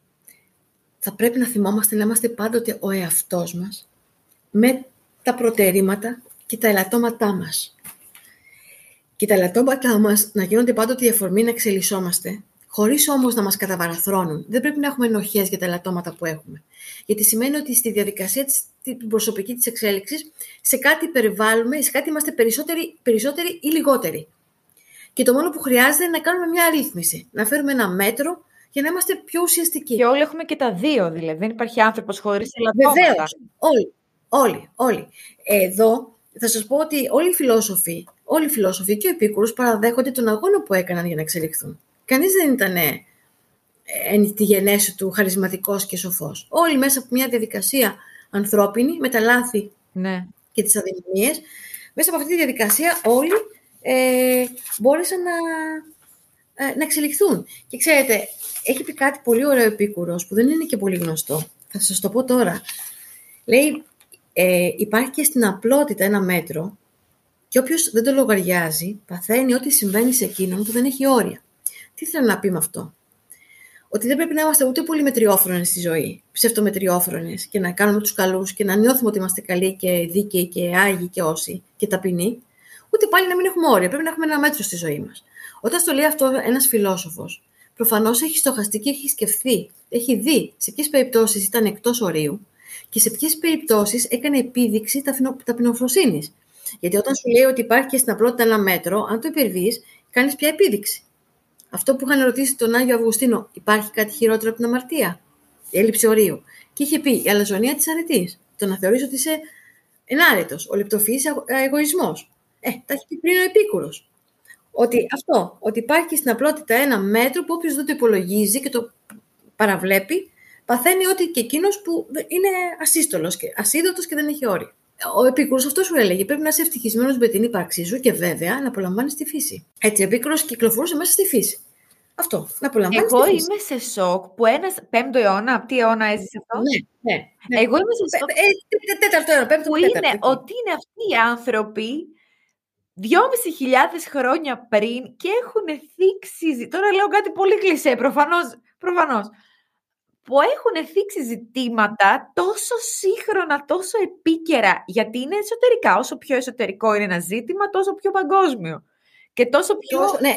Speaker 2: θα πρέπει να θυμόμαστε να είμαστε πάντοτε ο εαυτός μας με τα προτερήματα και τα ελαττώματά μας. Και τα ελαττώματά μας να γίνονται πάντοτε η αφορμή να εξελισσόμαστε, χωρίς όμως να μας καταβαραθρώνουν. Δεν πρέπει να έχουμε ενοχές για τα ελαττώματα που έχουμε. Γιατί σημαίνει ότι στη διαδικασία της την προσωπική της εξέλιξης, σε κάτι περιβάλλουμε, σε κάτι είμαστε περισσότεροι, περισσότεροι ή λιγότεροι. Και το μόνο που χρειάζεται είναι να κάνουμε μια αρρύθμιση, να φέρουμε ένα μέτρο για να είμαστε πιο ουσιαστικοί.
Speaker 1: Και όλοι έχουμε και τα δύο, δηλαδή. Δεν υπάρχει άνθρωπος χωρίς ελαττώματα.
Speaker 2: Βεβαίως. Όλοι, όλοι, όλοι. Εδώ θα σας πω ότι όλοι οι φιλόσοφοι, όλοι οι φιλόσοφοι και ο Επίκουρος παραδέχονται τον αγώνα που έκαναν για να εξελιχθούν. Κανείς δεν ήταν ε, εν τη γενέση του χαρισματικός και σοφός. Όλοι μέσα από μια διαδικασία ανθρώπινη, με τα λάθη
Speaker 1: ναι.
Speaker 2: και τις αδυναμίες, μέσα από αυτή τη διαδικασία όλοι ε, μπόρεσαν να, ε, να εξελιχθούν. Και ξέρετε, έχει πει κάτι πολύ ωραίο Επίκουρος, που δεν είναι και πολύ γνωστό. Θα σας το πω τώρα. Λέει, ε, υπάρχει και στην απλότητα ένα μέτρο και όποιος δεν το λογαριάζει, παθαίνει ό,τι συμβαίνει σε εκείνον που δεν έχει όρια. Τι θέλω να πει με αυτό? Ότι δεν πρέπει να είμαστε ούτε πολύ μετριόφρονες στη ζωή, ψευτομετριόφρονες και να κάνουμε τους καλούς και να νιώθουμε ότι είμαστε καλοί και δίκαιοι και άγιοι και όσοι και ταπεινοί, ούτε πάλι να μην έχουμε όρια. Πρέπει να έχουμε ένα μέτρο στη ζωή μας. Όταν στο λέει αυτό ένας φιλόσοφος, προφανώς έχει στοχαστεί και έχει σκεφτεί, έχει δει σε ποιες περιπτώσεις ήταν εκτός ορίου και σε ποιες περιπτώσεις έκανε επίδειξη ταπεινοφροσύνης. Γιατί όταν σου λέει ότι υπάρχει και στην απλότητα ένα μέτρο, αν το υπερβείς, κάνεις πια επίδειξη. Αυτό που είχαν ρωτήσει τον Άγιο Αυγουστίνο, υπάρχει κάτι χειρότερο από την αμαρτία? Η έλλειψη ορίου. Και είχε πει η αλαζονία της αρετής. Το να θεωρείς ότι είσαι ενάρετος, ο λεπτοφυής εγωισμός. Ε, τα έχει πει πριν ο Επίκουρος. Ότι αυτό, ότι υπάρχει στην απλότητα ένα μέτρο που όποιος δεν το υπολογίζει και το παραβλέπει, παθαίνει ότι και εκείνος που είναι ασύστολος και ασίδωτος και δεν έχει όρια. Ο Επίκουρος αυτό σου έλεγε: πρέπει να είσαι ευτυχισμένος με την ύπαρξή σου και βέβαια να απολαμβάνεις τη φύση. Έτσι, ο Επίκουρος κυκλοφορούσε μέσα στη φύση. Αυτό, να απολαμβάνεις
Speaker 1: Εγώ
Speaker 2: τη φύση.
Speaker 1: είμαι σε σοκ που ένας πέμπτο αιώνα, τι αιώνα έζησε αυτό?
Speaker 2: Ναι, ναι, ναι.
Speaker 1: Εγώ είμαι σε σοκ
Speaker 2: Ε, ε, τέταρτο αιώνα, πέμπτο
Speaker 1: που
Speaker 2: τέταρτο.
Speaker 1: είναι ότι είναι αυτοί οι άνθρωποι δυόμισι χιλιάδες χρόνια πριν και έχουν θίξει, τώρα λέω κάτι πολύ κλισέ, προφανώς, προφανώς, που έχουν θίξει ζητήματα τόσο σύγχρονα, τόσο επίκαιρα, γιατί είναι εσωτερικά. Όσο πιο εσωτερικό είναι ένα ζήτημα, τόσο πιο παγκόσμιο. Και τόσο πιο...
Speaker 2: Τόσο, ναι.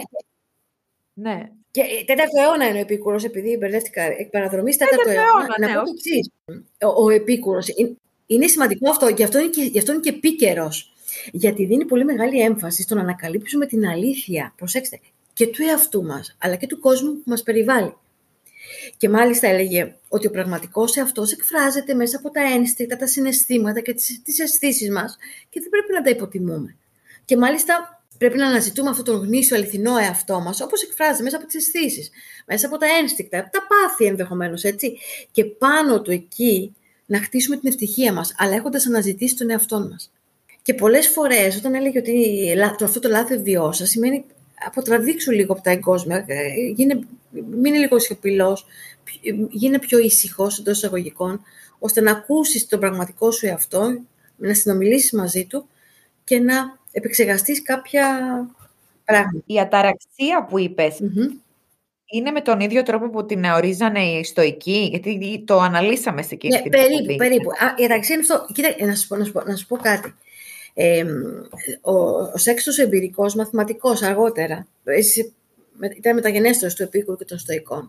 Speaker 1: ναι.
Speaker 2: Και τέταρτο αιώνα είναι ο Επίκουρος, επειδή μπερδεύτηκα εκ παραδρομής, τέταρτο αιώνα.
Speaker 1: αιώνα,
Speaker 2: Να
Speaker 1: ναι,
Speaker 2: πω το εξής. Ο, ο Επίκουρος, είναι, είναι σημαντικό αυτό, γι' αυτό είναι και, γι' αυτό είναι και επίκαιρος. Γιατί δίνει πολύ μεγάλη έμφαση στο να ανακαλύψουμε την αλήθεια, προσέξτε, και του εαυτού μας, αλλά και του κόσμου που μας περιβάλλει. Και μάλιστα έλεγε ότι ο πραγματικός εαυτός εκφράζεται μέσα από τα ένστικτα, τα συναισθήματα και τις, τις αισθήσεις μας και δεν πρέπει να τα υποτιμούμε. Και μάλιστα πρέπει να αναζητούμε αυτόν τον γνήσιο αληθινό εαυτό μας, όπως εκφράζεται μέσα από τις αισθήσεις, μέσα από τα ένστικτα, τα πάθη ενδεχομένως, έτσι. Και πάνω του εκεί να χτίσουμε την ευτυχία μας, αλλά έχοντας αναζητήσει τον εαυτό μας. Και πολλές φορές όταν έλεγε ότι αυτό το λάθος βιώσα, σημαίνει αποτραβήξου λίγο από τα εγκόσμια, γίνε, μείνε λίγο σιωπηλός, γίνε πιο ήσυχος εντός εισαγωγικών, ώστε να ακούσεις τον πραγματικό σου εαυτό, να συνομιλήσεις μαζί του και να επεξεργαστείς κάποια πράγματα.
Speaker 1: Η αταραξία που είπες,
Speaker 2: Mm-hmm.
Speaker 1: είναι με τον ίδιο τρόπο που την ορίζανε οι Στοικοί, γιατί το αναλύσαμε σε εκείνη
Speaker 2: Ναι,
Speaker 1: την
Speaker 2: περίπου,
Speaker 1: εκπομπή.
Speaker 2: περίπου. Α, η αταραξία είναι αυτό. Κοίτα, να σου πω, να σου πω, να σου πω κάτι. Ε, ο, ο Σέξτος εμπειρικός μαθηματικός αργότερα, ήταν μεταγενέστερος του Επίκουρου και των Στοικών,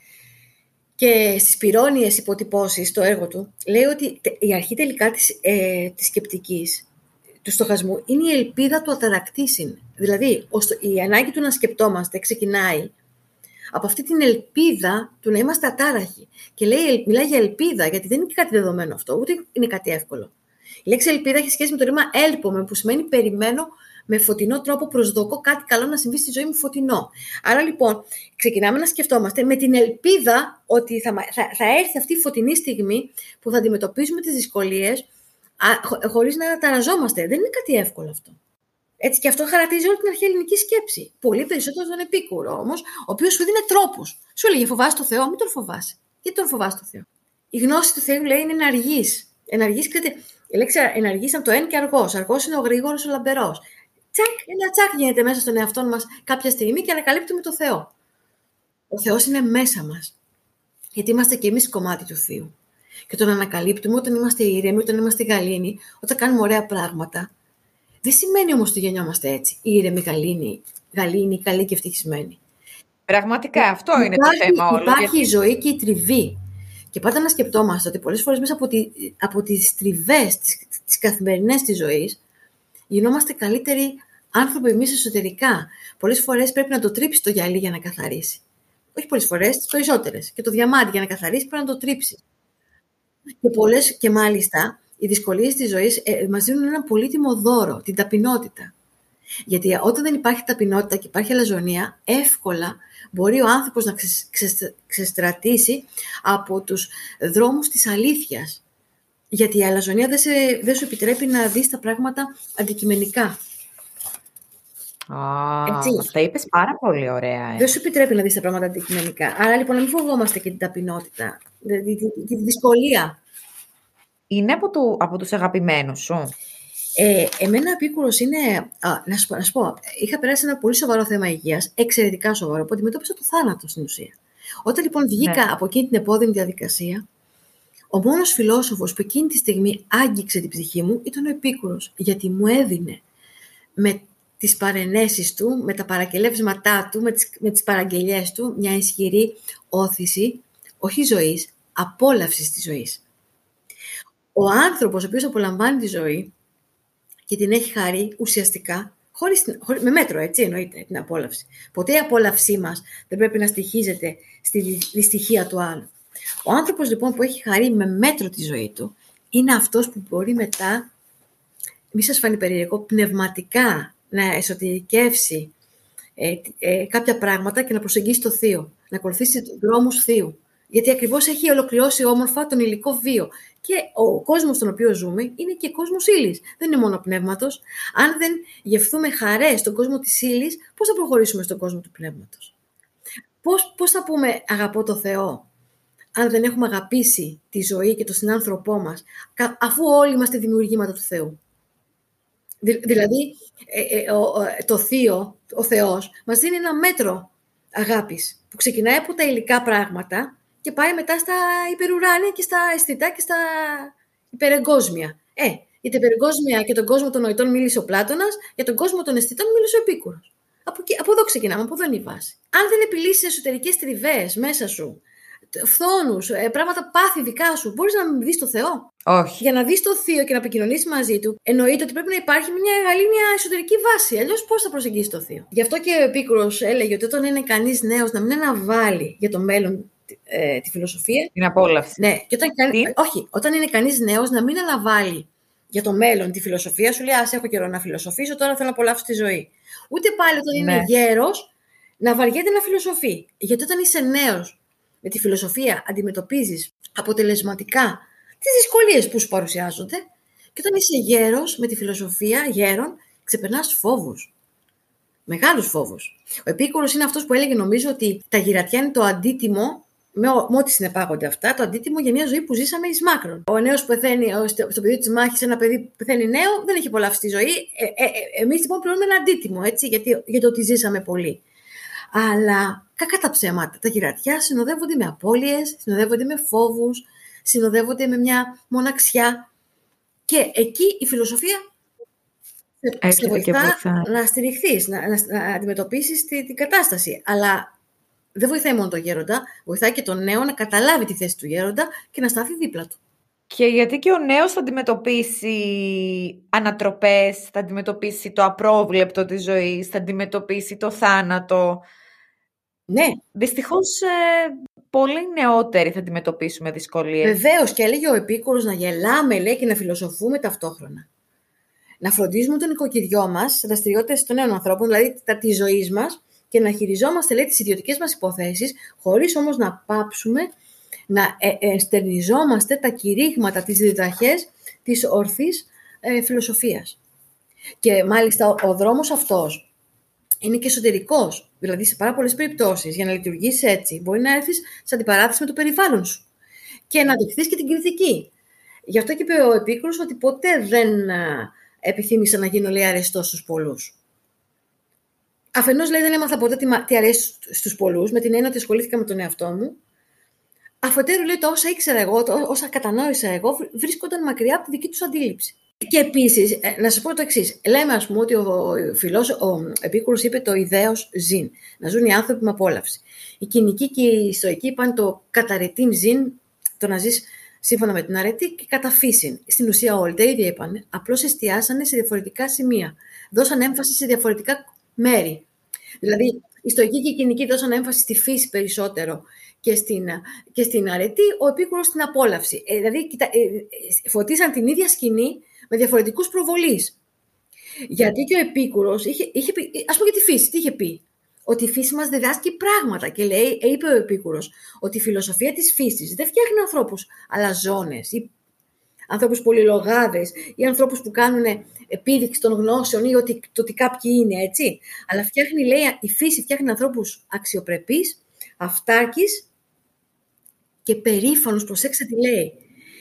Speaker 2: και στις πυρώνιες υποτυπώσεις στο έργο του, λέει ότι η αρχή τελικά της, ε, της σκεπτικής, του στοχασμού, είναι η ελπίδα του αταρακτήσιν. Δηλαδή, η ανάγκη του να σκεπτόμαστε ξεκινάει από αυτή την ελπίδα του να είμαστε ατάραχοι. Και λέει, μιλάει για ελπίδα, γιατί δεν είναι και κάτι δεδομένο αυτό, ούτε είναι κάτι εύκολο. Η λέξη ελπίδα έχει σχέση με το ρήμα έλπομε, που σημαίνει περιμένω με φωτεινό τρόπο, προσδοκώ κάτι καλό να συμβεί στη ζωή μου φωτεινό. Άρα λοιπόν, ξεκινάμε να σκεφτόμαστε με την ελπίδα ότι θα, θα, θα έρθει αυτή η φωτεινή στιγμή που θα αντιμετωπίσουμε τις δυσκολίες χω, χωρίς να ταραζόμαστε. Δεν είναι κάτι εύκολο αυτό. Έτσι, και αυτό χαρακτηρίζει όλη την αρχαία ελληνική σκέψη. Πολύ περισσότερο στον Επίκουρο όμως, ο οποίος σου δίνει τρόπους. Σου έλεγε φοβάσαι το Θεό, μην τον φοβάσαι. Γιατί τον φοβάσαι το Θεό? Η γνώση του Θεού, λέει, είναι εναργής. Εναργής, ξέρετε, η λέξη εναργής από το εν και αργός. Αργός είναι ο γρήγορος, ο λαμπερός. Τσακ, ένα τσακ γίνεται μέσα στον εαυτό μας κάποια στιγμή και ανακαλύπτουμε το Θεό. Ο Θεός είναι μέσα μας. Γιατί είμαστε και εμείς κομμάτι του Θείου. Και τον ανακαλύπτουμε όταν είμαστε ήρεμοι, όταν είμαστε γαλήνοι, όταν κάνουμε ωραία πράγματα. Δεν σημαίνει όμως ότι γεννιόμαστε έτσι. Ήρεμοι, γαλήνοι, γαλήνοι, καλοί και ευτυχισμένοι.
Speaker 1: Πραγματικά αυτό
Speaker 2: υπάρχει,
Speaker 1: είναι το θέμα όλο.
Speaker 2: Υπάρχει
Speaker 1: γιατί...
Speaker 2: η ζωή και η τριβή. Και πάντα να σκεπτόμαστε ότι πολλές φορές μέσα από, τη, από τις τριβές, τις, τις καθημερινές της ζωής, γινόμαστε καλύτεροι άνθρωποι εμείς εσωτερικά. Πολλές φορές πρέπει να το τρίψει το γυαλί για να καθαρίσει. Όχι πολλές φορές, τις περισσότερες. Και το διαμάντι για να καθαρίσει πρέπει να το τρίψει. Και πολλές, και μάλιστα, οι δυσκολίες της ζωής ε, μας δίνουν ένα πολύτιμο δώρο, την ταπεινότητα. Γιατί όταν δεν υπάρχει ταπεινότητα και υπάρχει αλαζονία, εύκολα μπορεί ο άνθρωπος να ξε, ξε, ξεστρατήσει από τους δρόμους της αλήθειας. Γιατί η αλαζονία δεν, σε, δεν σου επιτρέπει να δεις τα πράγματα αντικειμενικά.
Speaker 1: Ah, αυτά είπες πάρα πολύ ωραία. Ε.
Speaker 2: Δεν σου επιτρέπει να δεις τα πράγματα αντικειμενικά. Άρα λοιπόν να μην φοβόμαστε και την ταπεινότητα, τη, τη, τη, τη δυσκολία.
Speaker 1: Είναι από, του, από τους αγαπημένους σου?
Speaker 2: Ε, εμένα ο Επίκουρος είναι, α, να, σου, να σου πω, είχα περάσει ένα πολύ σοβαρό θέμα υγείας, εξαιρετικά σοβαρό, που αντιμετώπισα το θάνατο στην ουσία. Όταν λοιπόν βγήκα, ναι, από εκείνη την επώδυνη διαδικασία, ο μόνος φιλόσοφος που εκείνη τη στιγμή άγγιξε την ψυχή μου ήταν ο Επίκουρος, γιατί μου έδινε με τις παρενέσεις του, με τα παρακελεύσματά του, με τις, με τις παραγγελίες του, μια ισχυρή όθηση, όχι ζωής, απόλαυσης της ζωής. Ο άνθρωπος ο οποίος απολαμβάνει τη ζωή και την έχει χαρεί ουσιαστικά, χωρίς, χωρίς, με μέτρο, έτσι εννοείται την απόλαυση. Ποτέ η απόλαυσή μας δεν πρέπει να στοιχίζεται στη δυστυχία του άλλου. Ο άνθρωπος λοιπόν που έχει χαρεί με μέτρο τη ζωή του, είναι αυτός που μπορεί μετά, μη σας φανεί περίεργο, πνευματικά να εσωτερικεύσει ε, ε, κάποια πράγματα και να προσεγγίσει το θείο, να ακολουθήσει δρόμους θείου. Γιατί ακριβώς έχει ολοκληρώσει όμορφα τον υλικό βίο. Και ο κόσμος στον οποίο ζούμε είναι και κόσμος ύλης. Δεν είναι μόνο πνεύματος. Αν δεν γευθούμε χαρές στον κόσμο της ύλης, πώς θα προχωρήσουμε στον κόσμο του πνεύματος? Πώς, πώς θα πούμε αγαπώ το Θεό, αν δεν έχουμε αγαπήσει τη ζωή και τον συνάνθρωπό μας, αφού όλοι είμαστε δημιουργήματα του Θεού? Δηλαδή, ε, ε, ο, το θείο, ο Θεός, μας δίνει ένα μέτρο αγάπης που ξεκινάει από τα υλικά πράγματα και πάει μετά στα υπερουράνια και στα αισθητά και στα υπερεγκόσμια. Ε, για τα υπερεγκόσμια και τον κόσμο των νοητών μίλησε ο Πλάτωνας, για τον κόσμο των αισθητών μίλησε ο Επίκουρος. Από, από εδώ ξεκινάμε, από εδώ είναι η βάση. Αν δεν επιλύσεις εσωτερικές τριβές μέσα σου, φθόνους, ε, πράγματα πάθη δικά σου. Μπορείς να μην δεις το Θεό.
Speaker 1: Όχι.
Speaker 2: Για να δεις το Θείο και να επικοινωνήσεις μαζί του, εννοείται ότι πρέπει να υπάρχει μια γαλήνια εσωτερική βάση. Αλλιώς πώς θα προσεγγίσεις το Θείο. Γι' αυτό και ο Επίκουρος έλεγε ότι όταν είναι κανείς νέος να μην αναβάλει για το μέλλον ε, τη φιλοσοφία.
Speaker 1: Την απόλαυση.
Speaker 2: Ναι, και όταν, όχι, όταν είναι κανείς νέος να μην αναβάλει για το μέλλον τη φιλοσοφία, σου λέει ας έχω καιρό να φιλοσοφήσω, τώρα θέλω να απολαύσω τη ζωή. Ούτε πάλι όταν
Speaker 1: ναι.
Speaker 2: είναι γέρος να βαριέται να φιλοσοφεί. Γιατί όταν είσαι νέος με τη φιλοσοφία αντιμετωπίζεις αποτελεσματικά τις δυσκολίες που σου παρουσιάζονται, και όταν είσαι γέρος με τη φιλοσοφία γέρον ξεπερνάς φόβους. Μεγάλους φόβους. Ο Επίκουρος είναι αυτός που έλεγε, νομίζω, ότι τα γυρατιά είναι το αντίτιμο, με, ό, με ό,τι συνεπάγονται αυτά, το αντίτιμο για μια ζωή που ζήσαμε εις μάκρον. Ο νέος που πεθαίνει στο, στο πεδίο της μάχης, ένα παιδί που πεθαίνει νέο, δεν έχει απολαύσει τη ζωή. Ε, ε, ε, εμείς λοιπόν πληρώνουμε ένα αντίτιμο, έτσι, γιατί, για το ότι ζήσαμε πολύ. Αλλά κακά τα ψέματα. Τα γυρατιά συνοδεύονται με απώλειες, συνοδεύονται με φόβους, συνοδεύονται με μια μοναξιά. Και εκεί η φιλοσοφία σε βοηθά να στηριχθείς, να, να, να αντιμετωπίσεις την, την κατάσταση. Αλλά δεν βοηθάει μόνο τον γέροντα, βοηθάει και τον νέο να καταλάβει τη θέση του γέροντα και να σταθεί δίπλα του.
Speaker 1: Και γιατί και ο νέος θα αντιμετωπίσει ανατροπές, θα αντιμετωπίσει το απρόβλεπτο της ζωής, θα αντιμετωπίσει το θάνατο.
Speaker 2: Ναι.
Speaker 1: Δυστυχώς ε, πολύ νεότεροι θα αντιμετωπίσουμε δυσκολίες.
Speaker 2: Βεβαίως, και έλεγε ο Επίκουρος να γελάμε, λέει, και να φιλοσοφούμε ταυτόχρονα. Να φροντίζουμε τον οικοκυριό μας σε δραστηριότητες των νέων ανθρώπων, δηλαδή τα της ζωής μας, και να χειριζόμαστε, λέει, τις ιδιωτικές μας υποθέσεις, χωρίς όμως να πάψουμε να εστερνιζόμαστε τα κηρύγματα, τις διδαχές της ορθής ε, φιλοσοφίας. Και μάλιστα ο, ο δρόμος αυτός είναι και εσωτερικός. Δηλαδή, σε πάρα πολλές περιπτώσεις, για να λειτουργήσει έτσι, μπορεί να έρθεις σε αντιπαράθεση με το περιβάλλον σου και να δεχθείς και την κριτική. Γι' αυτό και είπε ο Επίκουρος ότι ποτέ δεν επιθύμησα να γίνω, λέει, αρεστός στους πολλούς. Αφενός, λέει, δεν έμαθα ποτέ τι, τι αρέσει στους πολλούς, με την έννοια ότι ασχολήθηκα με τον εαυτό μου. Αφετέρου, λέει, το όσα ήξερα εγώ, το όσα κατανόησα εγώ, βρίσκονταν μακριά από τη δική τους αντίληψη. Και επίσης, να σας πω το εξής. Λέμε, ας πούμε, ότι ο, φιλός, ο Επίκουρος είπε το ιδέος ζήν. Να ζουν οι άνθρωποι με απόλαυση. Οι κοινικοί και οι στοικοί είπαν το καταρετήν ζήν, το να ζεις σύμφωνα με την αρετή, και καταφύσιν. Στην ουσία όλοι τα ίδια είπαν. Απλώς εστιάσανε σε διαφορετικά σημεία. Δώσαν έμφαση σε διαφορετικά μέρη. Δηλαδή, οι στοικοί και οι κοινικοί δώσαν έμφαση στη φύση περισσότερο και στην, και στην αρετή, ο Επίκουρος στην απόλαυση. Ε, δηλαδή, κοιτα, ε, φωτίσαν την ίδια σκηνή με διαφορετικούς προβολείς. Γιατί και ο Επίκουρος είχε, είχε πει, ας πούμε για τη φύση, τι είχε πει? Ότι η φύση μας διδάσκει πράγματα. Και λέει, είπε ο Επίκουρος, ότι η φιλοσοφία της φύσης δεν φτιάχνει ανθρώπους αλαζόνες ή ανθρώπους πολυλογάδες ή ανθρώπους που κάνουν επίδειξη των γνώσεων ή ότι, το ότι κάποιοι είναι, έτσι. Αλλά φτιάχνει, λέει, η φύση φτιάχνει ανθρώπους αξιοπρεπείς, αυτάρκης και περήφανος, προσέξτε τι λέει,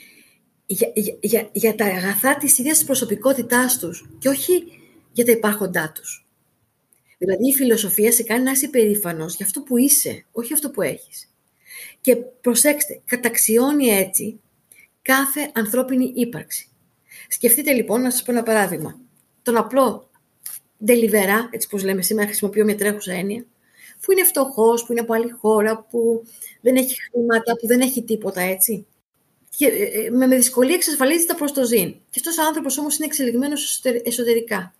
Speaker 2: για, για, για, για τα αγαθά της ίδιας της προσωπικότητάς τους και όχι για τα υπάρχοντά τους. Δηλαδή η φιλοσοφία σε κάνει να είσαι περήφανος για αυτό που είσαι, όχι αυτό που έχεις. Και προσέξτε, καταξιώνει έτσι κάθε ανθρώπινη ύπαρξη. Σκεφτείτε λοιπόν, να σας πω ένα παράδειγμα. Τον απλό ντελιβερά, έτσι πως λέμε σήμερα, χρησιμοποιώ μια τρέχουσα έννοια, που είναι φτωχός, που είναι από άλλη χώρα, που δεν έχει χρήματα, που δεν έχει τίποτα, έτσι. Και με, με δυσκολία εξασφαλίζει τα προστοζήν. Και αυτός ο άνθρωπος όμως είναι εξελιγμένος εσωτερικά.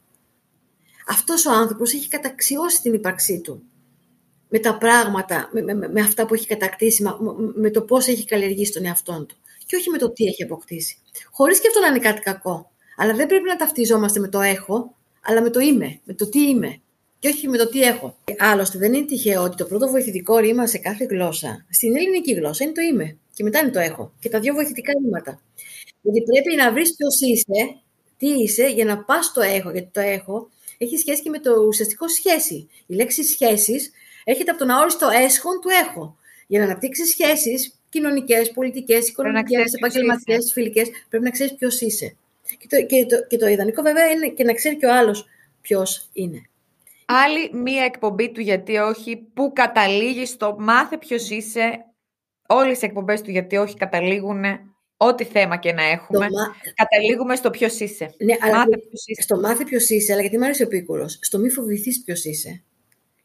Speaker 2: Αυτός ο άνθρωπος έχει καταξιώσει την ύπαρξή του με τα πράγματα, με, με, με αυτά που έχει κατακτήσει, με, με το πώς έχει καλλιεργήσει τον εαυτόν του. Και όχι με το τι έχει αποκτήσει. Χωρίς και αυτό να είναι κάτι κακό. Αλλά δεν πρέπει να ταυτιζόμαστε με το έχω, αλλά με το είμαι, με το τι είμαι. Και όχι με το τι έχω. Άλλωστε, δεν είναι τυχαίο ότι το πρώτο βοηθητικό ρήμα σε κάθε γλώσσα, στην ελληνική γλώσσα, είναι το είμαι. Και μετά είναι το έχω. Και τα δύο βοηθητικά ρήματα. Γιατί πρέπει να βρεις ποιος είσαι, τι είσαι, για να πας στο έχω. Γιατί το έχω έχει σχέση και με το ουσιαστικό σχέση. Η λέξη σχέσεις έρχεται από τον αόριστο έσχον του έχω. Για να αναπτύξεις σχέσεις κοινωνικές, πολιτικές, οικονομικές, επαγγελματικές, φιλικές, πρέπει να ξέρεις ποιος είσαι. Και το, και, το, και το ιδανικό βέβαια είναι και να ξέρει και ο άλλος ποιος είναι.
Speaker 1: Άλλη μία εκπομπή του γιατί όχι, που καταλήγει στο μάθε ποιος είσαι. Όλες οι εκπομπές του γιατί όχι καταλήγουν, ό,τι θέμα και να έχουμε, μα... καταλήγουμε στο ποιος είσαι.
Speaker 2: Ναι, αλλά
Speaker 1: μάθε ποιος είσαι.
Speaker 2: Στο μάθε ποιος είσαι, αλλά γιατί μου άρεσε ο Επίκουρος, στο μη φοβηθείς ποιος είσαι.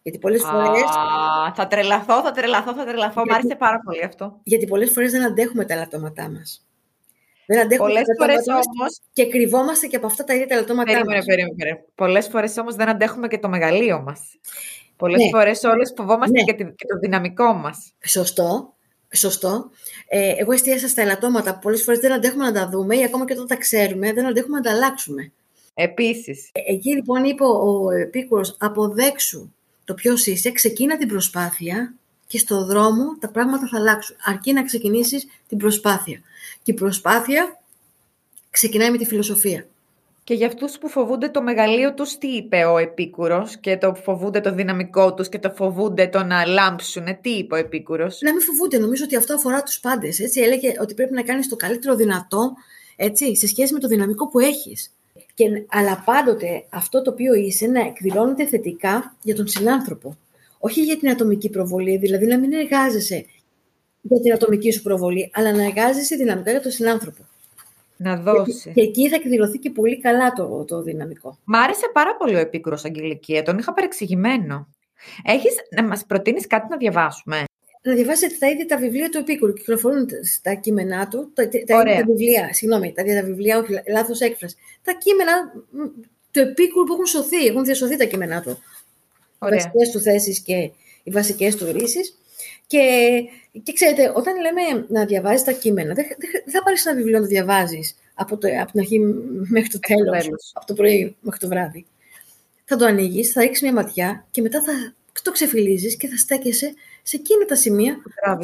Speaker 2: Γιατί πολλές
Speaker 1: Α,
Speaker 2: φορές...
Speaker 1: θα τρελαθώ, θα τρελαθώ, θα τρελαθώ.
Speaker 2: Γιατί...
Speaker 1: Μ' άρεσε πάρα πολύ αυτό.
Speaker 2: Γιατί πολλές φορές δεν αντέχουμε τα ελαττώματά μας. Δεν αντέχουμε
Speaker 1: πολλές
Speaker 2: τα ελαττώματά μας
Speaker 1: όμως...
Speaker 2: και κρυβόμαστε και από αυτά τα ίδια τα ελαττώματά
Speaker 1: περίμενε,
Speaker 2: μας.
Speaker 1: Περίμενε, περίμενε. Πολλές φορές όμως δεν αντέχουμε και το μεγαλείο μας. Πολλές
Speaker 2: Ναι.
Speaker 1: φορές όλες φοβόμαστε
Speaker 2: Ναι.
Speaker 1: και, και το δυναμικό μας.
Speaker 2: Σωστό. Σωστό. Ε, εγώ εστίασα στα ελαττώματα που πολλές φορές δεν αντέχουμε να τα δούμε ή ακόμα και όταν τα ξέρουμε δεν αντέχουμε να τα αλλάξουμε.
Speaker 1: Επίσης.
Speaker 2: Ε, εκεί λοιπόν είπε ο Επίκουρος, αποδέξου το ποιος είσαι, ξεκίνα την προσπάθεια και στο δρόμο τα πράγματα θα αλλάξουν. Αρκεί να ξεκινήσεις την προσπάθεια. Και η προσπάθεια ξεκινάει με τη φιλοσοφία.
Speaker 1: Και για αυτούς που φοβούνται το μεγαλείο τους, τι είπε ο Επίκουρος, και το φοβούνται το δυναμικό τους και το φοβούνται το να λάμψουνε, τι είπε ο Επίκουρος?
Speaker 2: Να μην φοβούνται, νομίζω ότι αυτό αφορά τους πάντες. Έτσι. Έλεγε ότι πρέπει να κάνεις το καλύτερο δυνατό, έτσι, σε σχέση με το δυναμικό που έχεις. Και, αλλά πάντοτε αυτό το οποίο είσαι να εκδηλώνεται θετικά για τον συνάνθρωπο. Όχι για την ατομική προβολή, δηλαδή να μην εργάζεσαι για την ατομική σου προβολή, αλλά να εργάζεσαι δυναμικά για τον συνάνθρωπο.
Speaker 1: Να δώσει.
Speaker 2: Και εκεί θα εκδηλωθεί και πολύ καλά το, το δυναμικό.
Speaker 1: Μ' άρεσε πάρα πολύ ο Επίκουρος, Αγγελική, τον είχα παρεξηγημένο. Έχεις να μας προτείνεις κάτι να διαβάσουμε?
Speaker 2: Να διαβάσετε τα ίδια τα βιβλία του Επίκουρου. Κυκλοφορούν στα κείμενά του, τα, τα ίδια τα βιβλία, συγγνώμη, τα ίδια τα βιβλία, όχι, λάθος έκφραση. Τα κείμενα του Επίκουρου που έχουν σωθεί, έχουν διασωθεί τα κείμενά του. Οι βασικές του θέσεις και οι βασικές του ρίσεις. Και, και ξέρετε, όταν λέμε να διαβάζεις τα κείμενα, δεν, δεν θα πάρεις ένα βιβλίο να το διαβάζεις από, το, από την αρχή μέχρι το τέλος, τέλος, από το πρωί μέχρι το βράδυ. Θα το ανοίγεις, θα ρίξεις μια ματιά και μετά θα το ξεφυλίζεις και θα στέκεσαι σε εκείνα τα σημεία που,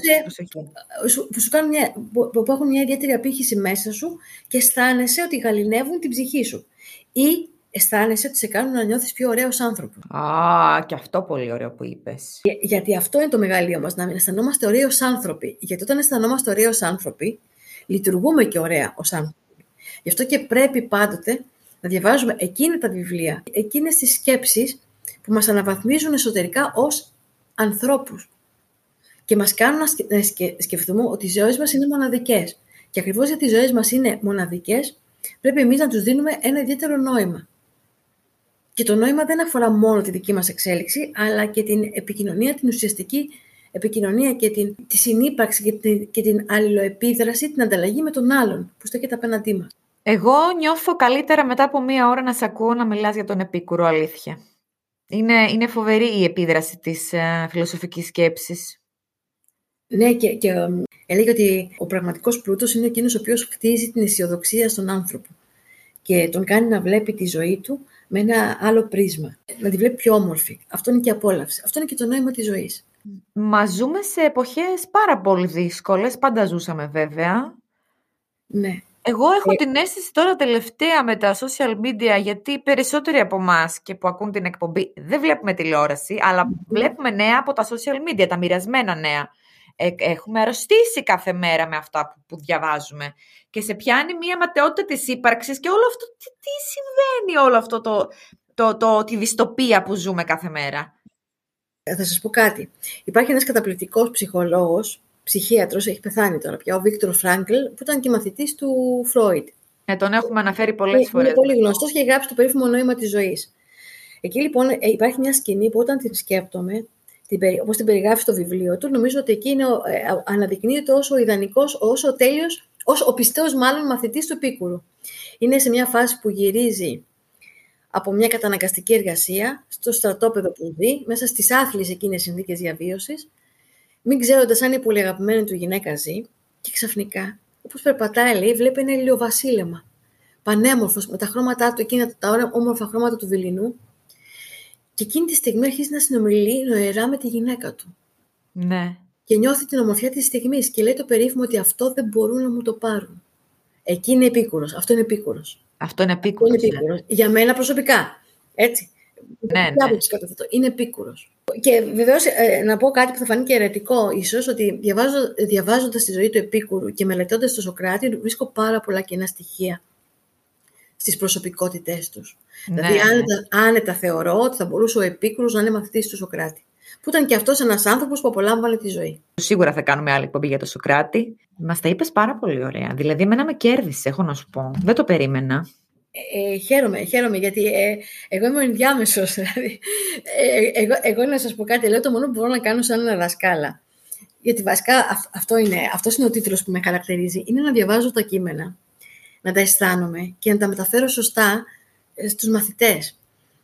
Speaker 2: σε, που, σου κάνουν μια, που, που έχουν μια ιδιαίτερη απήχηση μέσα σου και αισθάνεσαι ότι γαληνεύουν την ψυχή σου. Ή αισθάνεσαι ότι σε κάνουν να νιώθεις πιο ωραίος άνθρωπος.
Speaker 1: Α, και αυτό πολύ ωραίο που είπες.
Speaker 2: Για, γιατί αυτό είναι το μεγαλείο μας, να μην αισθανόμαστε ωραίοι ως άνθρωποι. Γιατί όταν αισθανόμαστε ωραίοι ως άνθρωποι, λειτουργούμε και ωραία ως άνθρωποι. Γι' αυτό και πρέπει πάντοτε να διαβάζουμε εκείνα τα βιβλία, εκείνες τις σκέψεις που μας αναβαθμίζουν εσωτερικά ως ανθρώπους. Και μας κάνουν να σκεφτούμε ότι οι ζωές μας είναι μοναδικές. Και ακριβώς γιατί οι ζωές μας είναι μοναδικές, πρέπει εμείς να τους δίνουμε ένα ιδιαίτερο νόημα. Και το νόημα δεν αφορά μόνο τη δική μας εξέλιξη, αλλά και την επικοινωνία, την ουσιαστική επικοινωνία και την, τη συνύπαρξη και την, και την αλληλοεπίδραση, την ανταλλαγή με τον άλλον που στέκεται απέναντί μας.
Speaker 1: Εγώ νιώθω καλύτερα μετά από μία ώρα να σε ακούω να μιλάς για τον Επίκουρο, αλήθεια. Είναι, είναι φοβερή η επίδραση της ε, φιλοσοφικής σκέψης.
Speaker 2: Ναι, και, και ε, έλεγε ότι ο πραγματικός πλούτος είναι εκείνος ο οποίος χτίζει την αισιοδοξία στον άνθρωπο και τον κάνει να βλέπει τη ζωή του με ένα άλλο πρίσμα. Να τη βλέπει πιο όμορφη. Αυτό είναι και η απόλαυση. Αυτό είναι και το νόημα της ζωής.
Speaker 1: Μα ζούμε σε εποχές πάρα πολύ δύσκολες. Πάντα ζούσαμε βέβαια.
Speaker 2: Ναι.
Speaker 1: Εγώ έχω ε... την αίσθηση τώρα τελευταία με τα social media, γιατί περισσότεροι από εμάς και που ακούν την εκπομπή δεν βλέπουμε τηλεόραση, αλλά mm-hmm. βλέπουμε νέα από τα social media, τα μοιρασμένα νέα. Ε, έχουμε αρρωστήσει κάθε μέρα με αυτά που, που διαβάζουμε. Και σε πιάνει μια ματαιότητα της ύπαρξης και όλο αυτό, τι, τι συμβαίνει όλο αυτό το, το, το, το, τη δυστοπία που ζούμε κάθε μέρα.
Speaker 2: Θα σας πω κάτι. Υπάρχει ένας καταπληκτικός ψυχολόγος, ψυχίατρος, έχει πεθάνει τώρα πια, ο Βίκτορ Φράγκλ, που ήταν και μαθητής του Φρόιντ.
Speaker 1: Ε, τον έχουμε αναφέρει πολλές φορές.
Speaker 2: Είναι πολύ γνωστός και έχει γράψει το περίφημο νόημα της ζωής. Εκεί λοιπόν υπάρχει μια σκηνή που όταν την σκέπτομαι, όπως την περιγράφει στο βιβλίο του, νομίζω ότι εκεί είναι, ε, αναδεικνύεται όσο ο ιδανικός, όσο ο τέλειος, όσο ο πιστός μάλλον μαθητής του Επίκουρου. Είναι σε μια φάση που γυρίζει από μια καταναγκαστική εργασία στο στρατόπεδο που ζει, μέσα στις άθλιες εκείνες συνθήκες διαβίωσης, μην ξέροντας αν η πολύ αγαπημένη του γυναίκα ζει, και ξαφνικά, όπως περπατάει, λέει, βλέπει ένα ηλιοβασίλεμα. Πανέμορφος, με τα χρώματά του, εκείνα τα όμορφα χρώματα του δειλινού. Και εκείνη τη στιγμή αρχίζει να συνομιλεί νοερά με τη γυναίκα του.
Speaker 1: Ναι.
Speaker 2: Και νιώθει την ομορφιά της στιγμής και λέει το περίφημο ότι αυτό δεν μπορούν να μου το πάρουν. Εκεί είναι επίκουρος. Αυτό είναι επίκουρος.
Speaker 1: Αυτό είναι επίκουρος.
Speaker 2: Αυτό είναι επίκουρος. Ναι. Για μένα προσωπικά. Έτσι.
Speaker 1: Ναι, ναι.
Speaker 2: Είναι επίκουρος. Και βεβαίως ε, να πω κάτι που θα φανεί και αιρετικό ίσως, ότι διαβάζω, διαβάζοντας τη ζωή του Επίκουρου και μελετώντας τον Σωκράτη, βρίσκω πάρα πολλά κοινά στοιχεία στις προσωπικότητές τους. Ναι. Δηλαδή άνετα, άνετα θεωρώ ότι θα μπορούσε ο Επίκουρος να είναι μαθητής του Σωκράτη. Που ήταν και αυτός ένας άνθρωπος που απολάμβανε τη ζωή.
Speaker 1: Σίγουρα θα κάνουμε άλλη εκπομπή για τον Σωκράτη. Μας τα είπες πάρα πολύ ωραία. Δηλαδή, εμένα με κέρδισε, έχω να σου πω. Δεν το περίμενα.
Speaker 2: Ε, χαίρομαι, χαίρομαι, γιατί ε, εγώ είμαι ο ενδιάμεσος. Δηλαδή, ε, εγώ, εγώ να σας πω κάτι, λέω το μόνο που μπορώ να κάνω σαν ένα δασκάλα. Γιατί βασικά αυ, αυτό είναι, αυτός είναι ο τίτλος που με χαρακτηρίζει. Είναι να διαβάζω τα κείμενα, να τα αισθάνομαι και να τα μεταφέρω σωστά ε, στους μαθητές.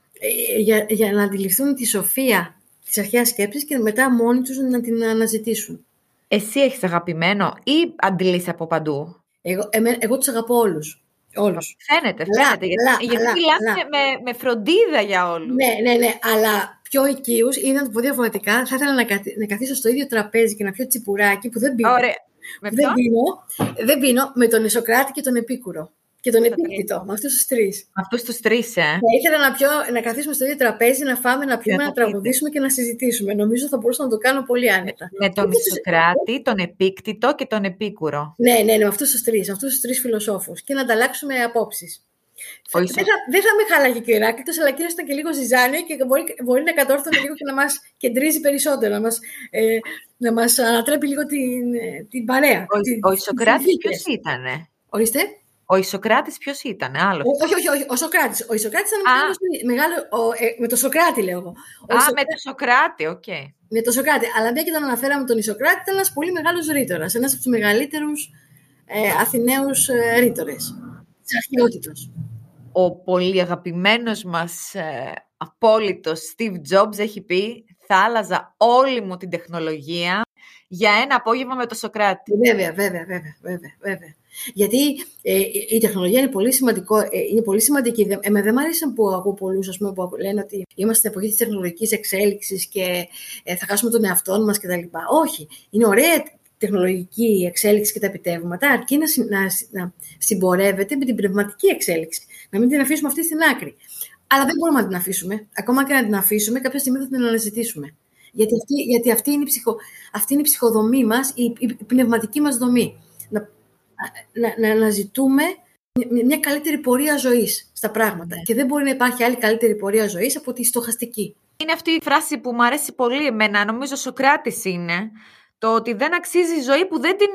Speaker 2: Ε, για, για να αντιληφθούν τη σοφία της αρχαίας σκέψης και μετά μόνοι τους να την αναζητήσουν.
Speaker 1: Εσύ έχεις αγαπημένο ή αντιλείς από παντού?
Speaker 2: Εγώ, εμέ, εγώ τους αγαπώ όλους. Όλους.
Speaker 1: Φαίνεται, φαίνεται.
Speaker 2: Λα,
Speaker 1: γιατί γιατί μιλάς με, με φροντίδα για όλους.
Speaker 2: Ναι, ναι, ναι, αλλά πιο οικείους ή να το πω διαφορετικά, θα ήθελα να, καθ, να καθίσω στο ίδιο τραπέζι και να πιω τσιπουράκι που δεν πίνω.
Speaker 1: Ωραία. Με
Speaker 2: δεν, πίνω δεν πίνω με τον Ισοκράτη και τον Επίκουρο. Και τον Επίκτητο, με αυτούς τους τρεις.
Speaker 1: Με αυτούς τους τρεις, ε.
Speaker 2: Θα ήθελα να, πιω, να καθίσουμε στο ίδιο τραπέζι, να φάμε, να πιούμε, να τραγουδήσουμε και να συζητήσουμε. Νομίζω θα μπορούσα να το κάνω πολύ άνετα.
Speaker 1: Με τον Ισοκράτη, τον Επίκτητο και τον Επίκουρο.
Speaker 2: Ναι, ναι, ναι, με αυτούς τους τρεις, αυτούς τους τρεις φιλοσόφους. Και να ανταλλάξουμε απόψεις. Δεν θα, δεν θα με χάλαγε και ο Ηράκλειτος, αλλά εκείνος ήταν και λίγο ζυζάνιο και μπορεί, μπορεί να κατόρθωνε λίγο και να μας κεντρίζει περισσότερο, να μας, ε, να μας ανατρέπει λίγο την, την παρέα.
Speaker 1: Ο,
Speaker 2: την,
Speaker 1: ο Ισοκράτης ποιος ήτανε?
Speaker 2: Ορίστε.
Speaker 1: Ο Ισοκράτης ποιος ήταν, άλλος?
Speaker 2: Όχι, όχι, όχι, ο Σοκράτης. Ο Ισοκράτης ήταν μεγάλος, μεγάλο, ο, ε, με τον Σοκράτη, λέω εγώ. Ο
Speaker 1: Α,
Speaker 2: Ισοκρά...
Speaker 1: με τον Σοκράτη, οκ. Okay.
Speaker 2: Με τον Σοκράτη. Αλλά μια και τον αναφέραμε τον Ισοκράτη, ήταν ένας πολύ μεγάλος ρήτορας. Ένας από τους μεγαλύτερους ε, Αθηναίους ε, ρήτορες της αρχαιότητος.
Speaker 1: Ο πολύ αγαπημένος μας ε, απόλυτος Steve Jobs έχει πει: θα άλλαζα όλη μου την τεχνολογία για ένα απόγευμα με τον Σοκράτη.
Speaker 2: Βέβαια, βέβαια, βέβαια, βέβαια, βέβαια. Γιατί ε, η τεχνολογία είναι πολύ, σημαντικό, ε, είναι πολύ σημαντική. Ε, δεν μ' αρέσει που ακούω πολλούς, ας πούμε, που λένε ότι είμαστε στην εποχή της τεχνολογικής εξέλιξης και ε, θα χάσουμε τον εαυτό μας κτλ. Όχι, είναι ωραία τεχνολογική εξέλιξη και τα επιτεύγματα, αρκεί να, να, να συμπορεύεται με την πνευματική εξέλιξη. Να μην την αφήσουμε αυτή στην άκρη. Αλλά δεν μπορούμε να την αφήσουμε. Ακόμα και να την αφήσουμε, κάποια στιγμή θα την αναζητήσουμε. Γιατί αυτή, γιατί αυτή, είναι, η ψυχο, αυτή είναι η ψυχοδομή μας, η, η, η πνευματική μας δομή. Να, να, να αναζητούμε μια, μια καλύτερη πορεία ζωής στα πράγματα. Και δεν μπορεί να υπάρχει άλλη καλύτερη πορεία ζωής από τη στοχαστική.
Speaker 1: Είναι αυτή η φράση που μου αρέσει πολύ εμένα, νομίζω ο Σοκράτης είναι. Το ότι δεν αξίζει η ζωή που δεν την.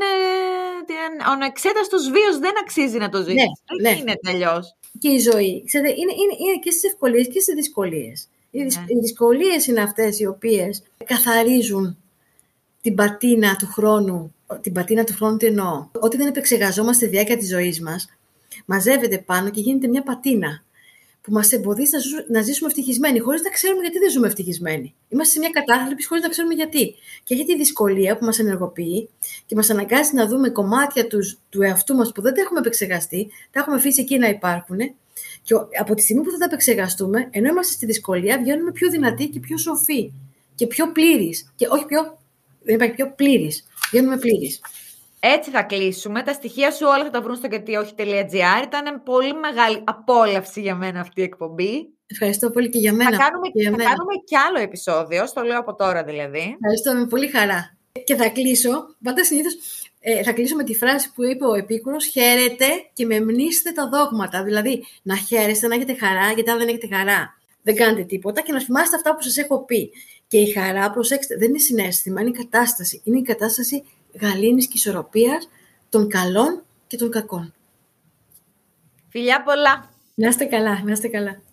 Speaker 1: την ο ανεξέταστος βίος δεν αξίζει να το ζήσεις.
Speaker 2: Ναι,
Speaker 1: δεν
Speaker 2: ναι.
Speaker 1: είναι αλλιώς.
Speaker 2: Και η ζωή, ξέρετε, είναι, είναι, είναι και στις ευκολίες και στις δυσκολίες. Οι, ναι. οι δυσκολίες είναι αυτές οι οποίες καθαρίζουν την πατίνα του χρόνου. Την πατίνα του χρόνου τι εννοώ? Ότι δεν επεξεργαζόμαστε τη διάρκεια της ζωής μας, μαζεύεται πάνω και γίνεται μια πατίνα που μας εμποδίζει να, ζου, να ζήσουμε ευτυχισμένοι, χωρίς να ξέρουμε γιατί δεν ζούμε ευτυχισμένοι. Είμαστε σε μια κατάθλιψη χωρίς να ξέρουμε γιατί. Και έχει τη δυσκολία που μας ενεργοποιεί και μας αναγκάζει να δούμε κομμάτια του, του εαυτού μας που δεν τα έχουμε επεξεργαστεί, τα έχουμε αφήσει εκεί να υπάρχουν. Και από τη στιγμή που θα τα επεξεργαστούμε, ενώ είμαστε στη δυσκολία, βγαίνουμε πιο δυνατοί και πιο σοφοί και πιο πλήρεις. Και όχι πιο, δεν υπάρχει πιο πλήρης. Βγαίνουμε πλήρης.
Speaker 1: Έτσι θα κλείσουμε. Τα στοιχεία σου όλα θα τα βρουν στο γιατί όχι τελεία τζι άρ. Ήταν πολύ μεγάλη απόλαυση για μένα αυτή η εκπομπή.
Speaker 2: Ευχαριστώ πολύ και για μένα.
Speaker 1: Θα κάνουμε,
Speaker 2: και, για
Speaker 1: θα
Speaker 2: μένα.
Speaker 1: κάνουμε κι άλλο επεισόδιο, στο λέω από τώρα δηλαδή.
Speaker 2: Ευχαριστώ με πολύ χαρά. Και θα κλείσω, πάντα συνήθως, ε, θα κλείσω με τη φράση που είπε ο Επίκουρος: χαίρετε και μεμνήστε τα δόγματα. Δηλαδή, να χαίρεστε, να έχετε χαρά, γιατί αν δεν έχετε χαρά, δεν κάνετε τίποτα και να θυμάστε αυτά που σας έχω πει. Και η χαρά, προσέξτε, δεν είναι συναίσθημα, είναι η κατάσταση. Είναι η κατάσταση γαλήνης και ισορροπίας των καλών και των κακών.
Speaker 1: Φιλιά πολλά.
Speaker 2: Να είστε καλά, να είστε καλά.